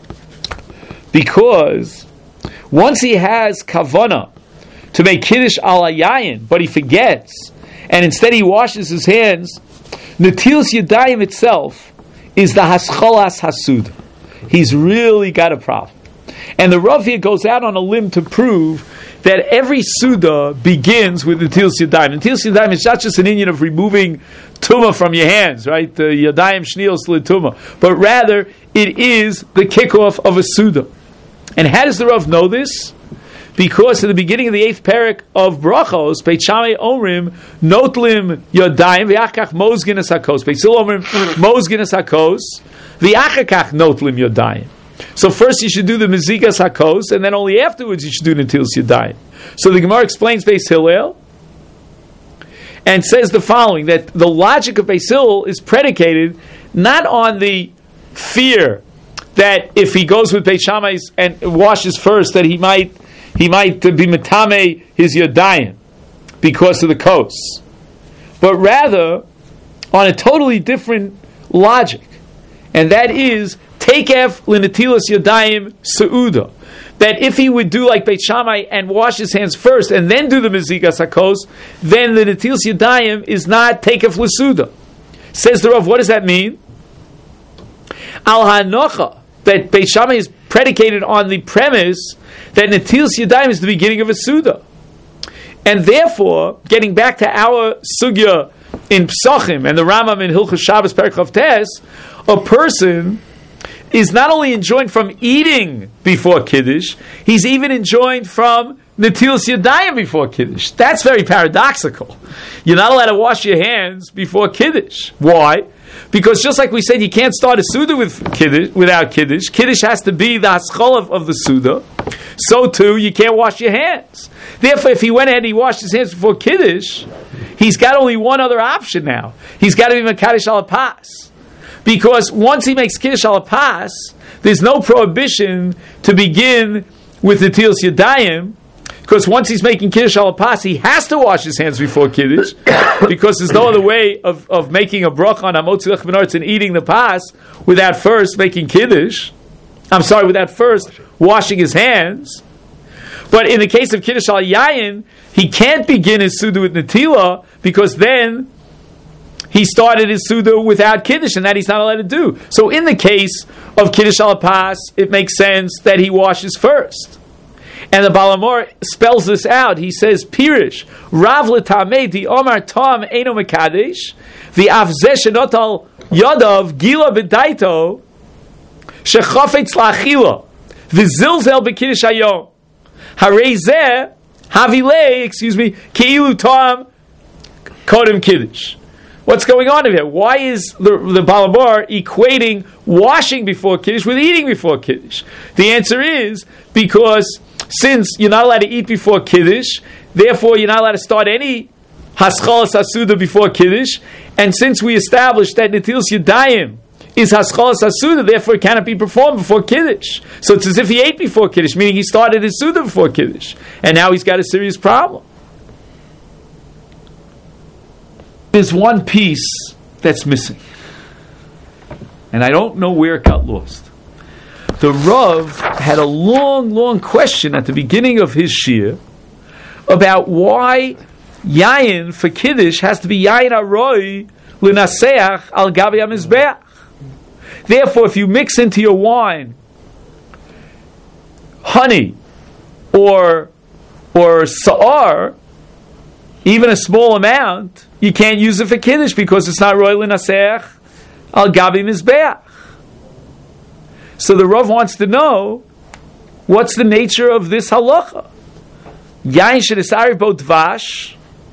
A: Because once he has kavanah to make Kiddush al Yayin, but he forgets, and instead he washes his hands, Netilas Yadayim itself is the Hascholas Hasud. He's really got a problem. And the Rav here goes out on a limb to prove that every Suda begins with Netilas Yadayim. Netilas Yadayim is not just an inyan of removing Tumah from your hands, right? The Yadayim Shnios L'Tumah. But rather, it is the kickoff of a Suda. And how does the Rav know this? Because at the beginning of the eighth parak of Brachos, Beit Shammai Omrim, Notlim Yadayim, V'achach Mozginas HaKos. Beit Hillel Omrim, Mozginas HaKos, V'achakach Notlim Yadayim. So first you should do the Mezigas HaKos, and then only afterwards you should do Netilas Yadayim. So the Gemara explains Beit Hillel, and says the following, that the logic of Beit Hillel is predicated not on the fear that if he goes with Beit Shammai and washes first, that he might he might be metame his Yadayim because of the kos, but rather on a totally different logic, and that is Takef L'Netilas Yadayim Seuda. That if he would do like Beit Shammai and wash his hands first and then do the Mezigas HaKos, then the Netilas Yadayim is not Takef L'Suda. Says the Rav, what does that mean? Al Hanocha, that Beit Shammai is predicated on the premise that Netilas Yadayim is the beginning of a Suda. And therefore, getting back to our Sugya in Psachim and the Rambam in Hilchos Shabbos Perek Chav Tes, a person is not only enjoined from eating before Kiddush, he's even enjoined from Netilas Yadayim before Kiddush. That's very paradoxical. You're not allowed to wash your hands before Kiddush. Why? Because just like we said, you can't start a Suda with Kiddush, without Kiddush. Kiddush has to be the Haschol of, of the Suda. So too, you can't wash your hands. Therefore, if he went ahead and he washed his hands before Kiddush, he's got only one other option now. He's got to be Mekadesh al Pas. Because once he makes Kiddush al Pas, there's no prohibition to begin with the Netilas Yadayim, because once he's making Kiddush al Pas, he has to wash his hands before Kiddush, because there's no other way of, of making a bracha on Hamotzi Lechem Min Haaretz and eating the Pas without first making Kiddush. I'm sorry, without first washing his hands. But in the case of Kiddush al Yayin, he can't begin his Suda with Netila, because then he started his Suda without Kiddush, and that he's not allowed to do. So in the case of Kiddush al Pas, it makes sense that he washes first. And the Baal HaMaor spells this out. He says, Pirish, Rav L'tamei di Omar Tom Eino Mekadesh, the Avzeh Shenotal Yadav Gila B'daito, Shechofetz L'achila, V'zilzel B'kiddush Hayom, Harei Havilei, excuse me, Keilu Tom Kodem Kiddush. What's going on here? Why is the, the Baal HaMaor equating washing before Kiddush with eating before Kiddush? The answer is because since you're not allowed to eat before Kiddush, therefore you're not allowed to start any Haschalas Asuda before Kiddush, and since we established that Netilas Yadayim is Haschalas Asuda, therefore it cannot be performed before Kiddush. So it's as if he ate before Kiddush, meaning he started his Suda before Kiddush, and now he's got a serious problem. There's one piece that's missing, and I don't know where it got lost. The Rav had a long, long question at the beginning of his shir about why Yayin for Kiddush has to be Yayin Aroi L'Naseach Al Gabi HaMizbeach. Therefore, if you mix into your wine honey or or sa'ar, even a small amount, you can't use it for Kiddush because it's not Roi L'Naseach Al Gabi Mizbeach. So the Rav wants to know, what's the nature of this halacha? Yain shedesari bo dvash.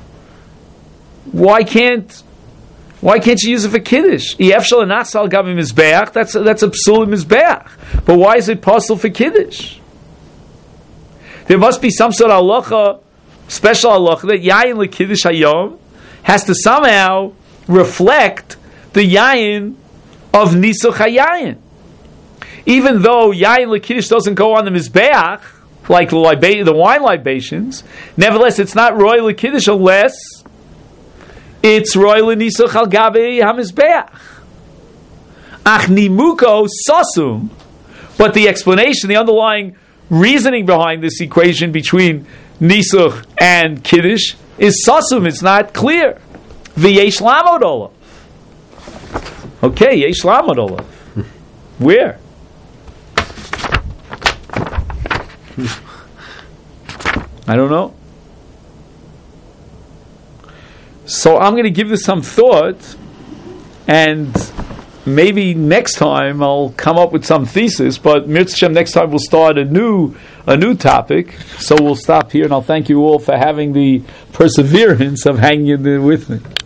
A: Why can't why can't you use it for Kiddush? Ef shel anas al gabi mizbeach. That's that's a psul mizbeach. But why is it possible for Kiddush? There must be some sort of halacha, special halacha, that yain lekiddush hayom has to somehow reflect the yain of nisuch hayayin. Even though yain lekiddush doesn't go on the mizbeach like the, liba- the wine libations, nevertheless it's not roy lekiddush unless it's roy lenisuch al gabe hamizbeach. Ach nimuko sasum. But the explanation, the underlying reasoning behind this equation between nisuch and kiddush is sasum. It's not clear. V'yesh lamod olav. Okay, yesh lamod olav. Where? I don't know. So I'm going to give this some thought, and maybe next time I'll come up with some thesis. But Mirz Hashem, next time we'll start a new a new topic. So we'll stop here, and I'll thank you all for having the perseverance of hanging in there with me.